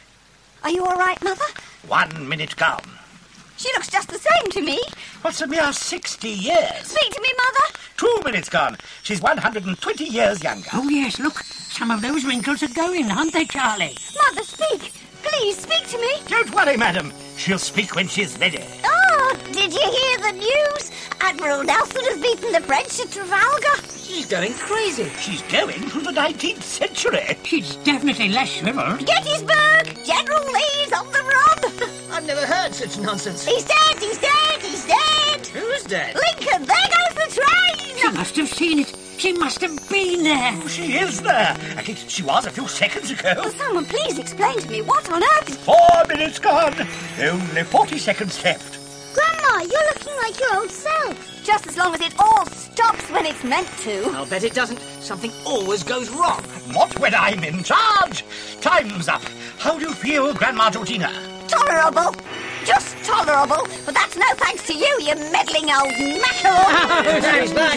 Are you all right, Mother? One minute gone. She looks just the same to me. What's a mere sixty years? Speak to me, Mother. Two minutes gone. She's one hundred twenty years younger. Oh, yes, look. Some of those wrinkles are going, aren't they, Charlie? Mother, speak. Please, speak to me. Don't worry, madam. She'll speak when she's ready. Oh, did you hear the news? Admiral Nelson has beaten the French at Trafalgar. She's going crazy. She's going through the nineteenth century. She's definitely less shriveled. Gettysburg! General Lee's on the run. I've never heard such nonsense. He's dead, he's dead, he's dead. Who's dead? Lincoln, there goes the train. She must have seen it. She must have been there. Oh, she is there. At least she was a few seconds ago. Will someone please explain to me what on earth... Four minutes gone. Only forty seconds left. Grandma, you're looking like your old self. Just as long as it all stops when it's meant to. I'll bet it doesn't. Something always goes wrong. Not when I'm in charge. Time's up. How do you feel, Grandma Georgina? Tolerable. Just tolerable. But that's no thanks to you, you meddling old mackerel. She's back.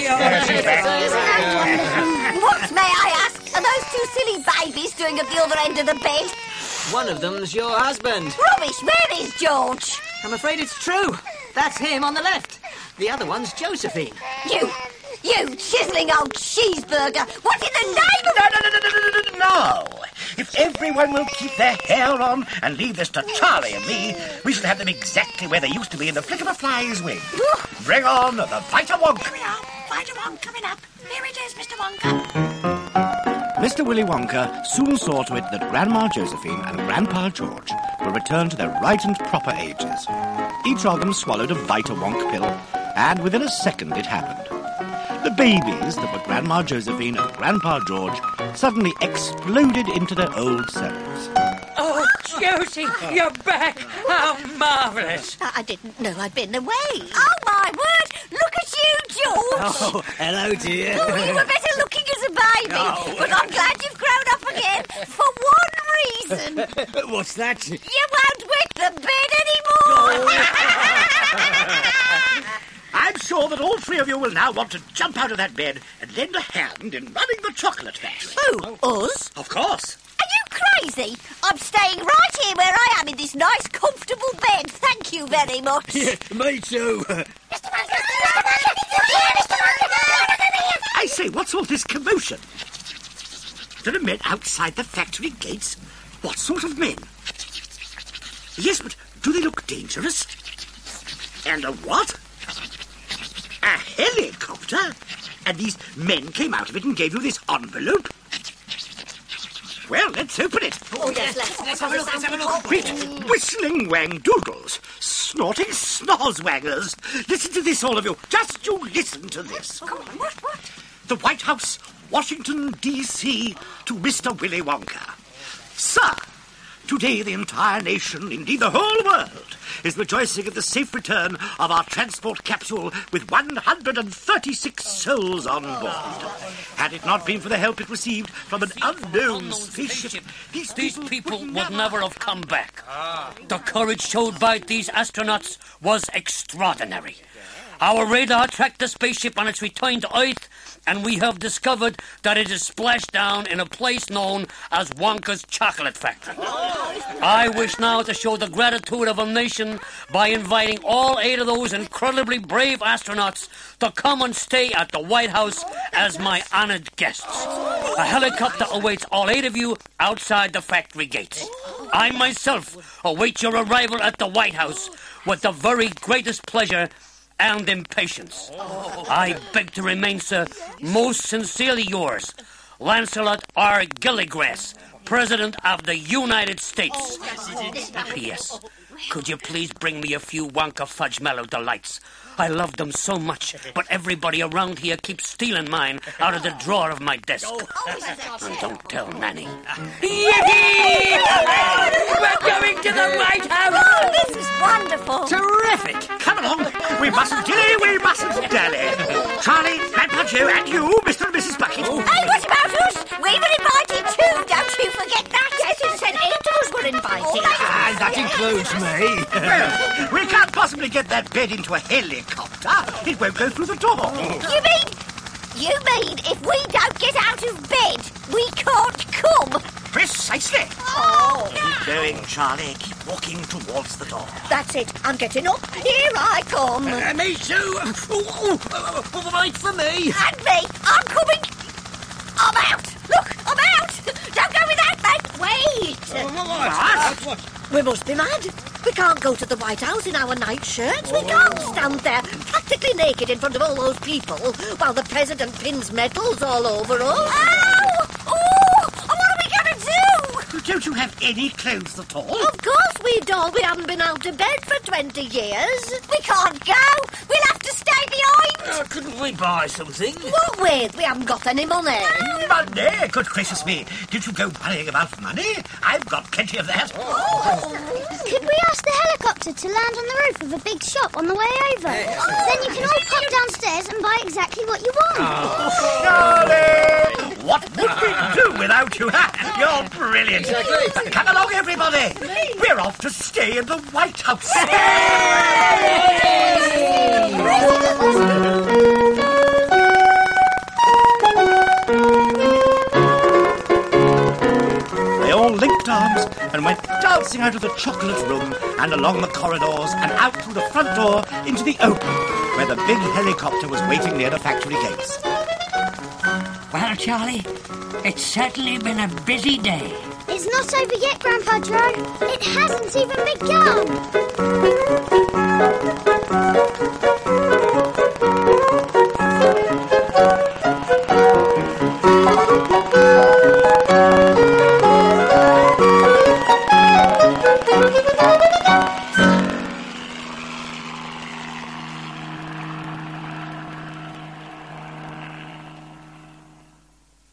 What, may I ask, are those two silly babies doing at the other end of the bed? One of them's your husband. Rubbish, where is George? I'm afraid it's true. That's him on the left. The other one's Josephine. You, you chiselling old cheeseburger. What in the name of... No, no, no, no, no, no, no, no. If everyone will keep their hair on and leave this to Charlie and me, we shall have them exactly where they used to be in the flick of a fly's wing. Bring on the Vita Wonk. Here we are. Vita Wonk coming up. Here it is, Mister Wonka. Mister Willy Wonka soon saw to it that Grandma Josephine and Grandpa George were returned to their right and proper ages. Each of them swallowed a Vita Wonk pill, and within a second it happened. The babies that were Grandma Josephine and Grandpa George suddenly exploded into their old selves. Oh, Josie, you're back. How marvellous. I didn't know I'd been away. Oh, my word. Look at you, George. Oh, hello, dear. Oh, you were better looking as a baby. Oh. But I'm glad you've grown up again for one reason. What's that? You won't wet the bed anymore. I'm sure that all three of you will now want to jump out of that bed and lend a hand in running the chocolate factory. Who, us? Of course. Are you crazy? I'm staying right here where I am in this nice, comfortable bed. Thank you very much. Yeah, me too. Mister Wonka, Mister Wonka, here, Mister Wonka. I say, what's all this commotion? There are men outside the factory gates? What sort of men? Yes, but do they look dangerous? And a what? A helicopter? And these men came out of it and gave you this envelope? Well, let's open it. Oh, yes, let's, let's have a look, let's have a look. Great whistling wang-doodles, snorting snozwangers. Listen to this, all of you. Just you listen to this. Come on, what, what? The White House, Washington, D C, to Mister Willy Wonka. Sir, today the entire nation, indeed the whole world, is rejoicing at the safe return of our transport capsule with one hundred thirty-six souls on board. Had it not been for the help it received from an unknown spaceship, these, these people would never... never have come back. The courage showed by these astronauts was extraordinary. Our radar tracked the spaceship on its return to Earth, and we have discovered that it is splashed down in a place known as Wonka's Chocolate Factory. I wish now to show the gratitude of a nation by inviting all eight of those incredibly brave astronauts to come and stay at the White House as my honored guests. A helicopter awaits all eight of you outside the factory gates. I myself await your arrival at the White House with the very greatest pleasure and impatience. I beg to remain, sir, most sincerely yours, Lancelot R. Gilligrass, President of the United States. P S. Could you please bring me a few Wonka Fudge Mallow Delights? I love them so much, but everybody around here keeps stealing mine out of the drawer of my desk. And don't tell Nanny. Yippee! We're going to the White House! Oh, this is wonderful. Terrific. Come along. We mustn't dilly, we mustn't dally. Charlie, Grandpa Joe, and you, Mister and Missus Bucket. Hey, what about us? We were invited too, don't you forget that. Yes, it said eight of us were invited. And that includes me. Well, we can't possibly get that bed into a helicopter. It won't go through the door. You mean... You mean if we don't get out of bed, we can't come? Precisely. Oh. Keep going, Charlie. Keep walking towards the door. That's it. I'm getting up. Here I come. Uh, me too. Oh, oh, oh, right for me. And me. I'm coming. I'm out. Look, I'm out. Don't go without me. Wait. What? We must be mad. We can't go to the White House in our night shirts. We can't stand there practically naked in front of all those people while the president pins medals all over us. Ow! Oh! What are we going to do? Don't you have any clothes at all? Of course we don't. We haven't been out of bed for twenty years. We can't go. We'll have to stay behind. Uh, couldn't we buy something? What with? We haven't got any money. Money? Good gracious me. Did you go worrying about money? I've got plenty of that. Could we ask the helicopter to land on the roof of a big shop on the way over? Then you can all pop downstairs and buy exactly what you want. Oh, Charlie! What would we do without you? You're brilliant. Exactly. Come along, everybody. We're off to stay in the White House. They all linked arms and went dancing out of the chocolate room and along the corridors and out through the front door into the open, where the big helicopter was waiting near the factory gates. Well, Charlie, it's certainly been a busy day. It's not over yet, Grandpa Joe. It hasn't even begun.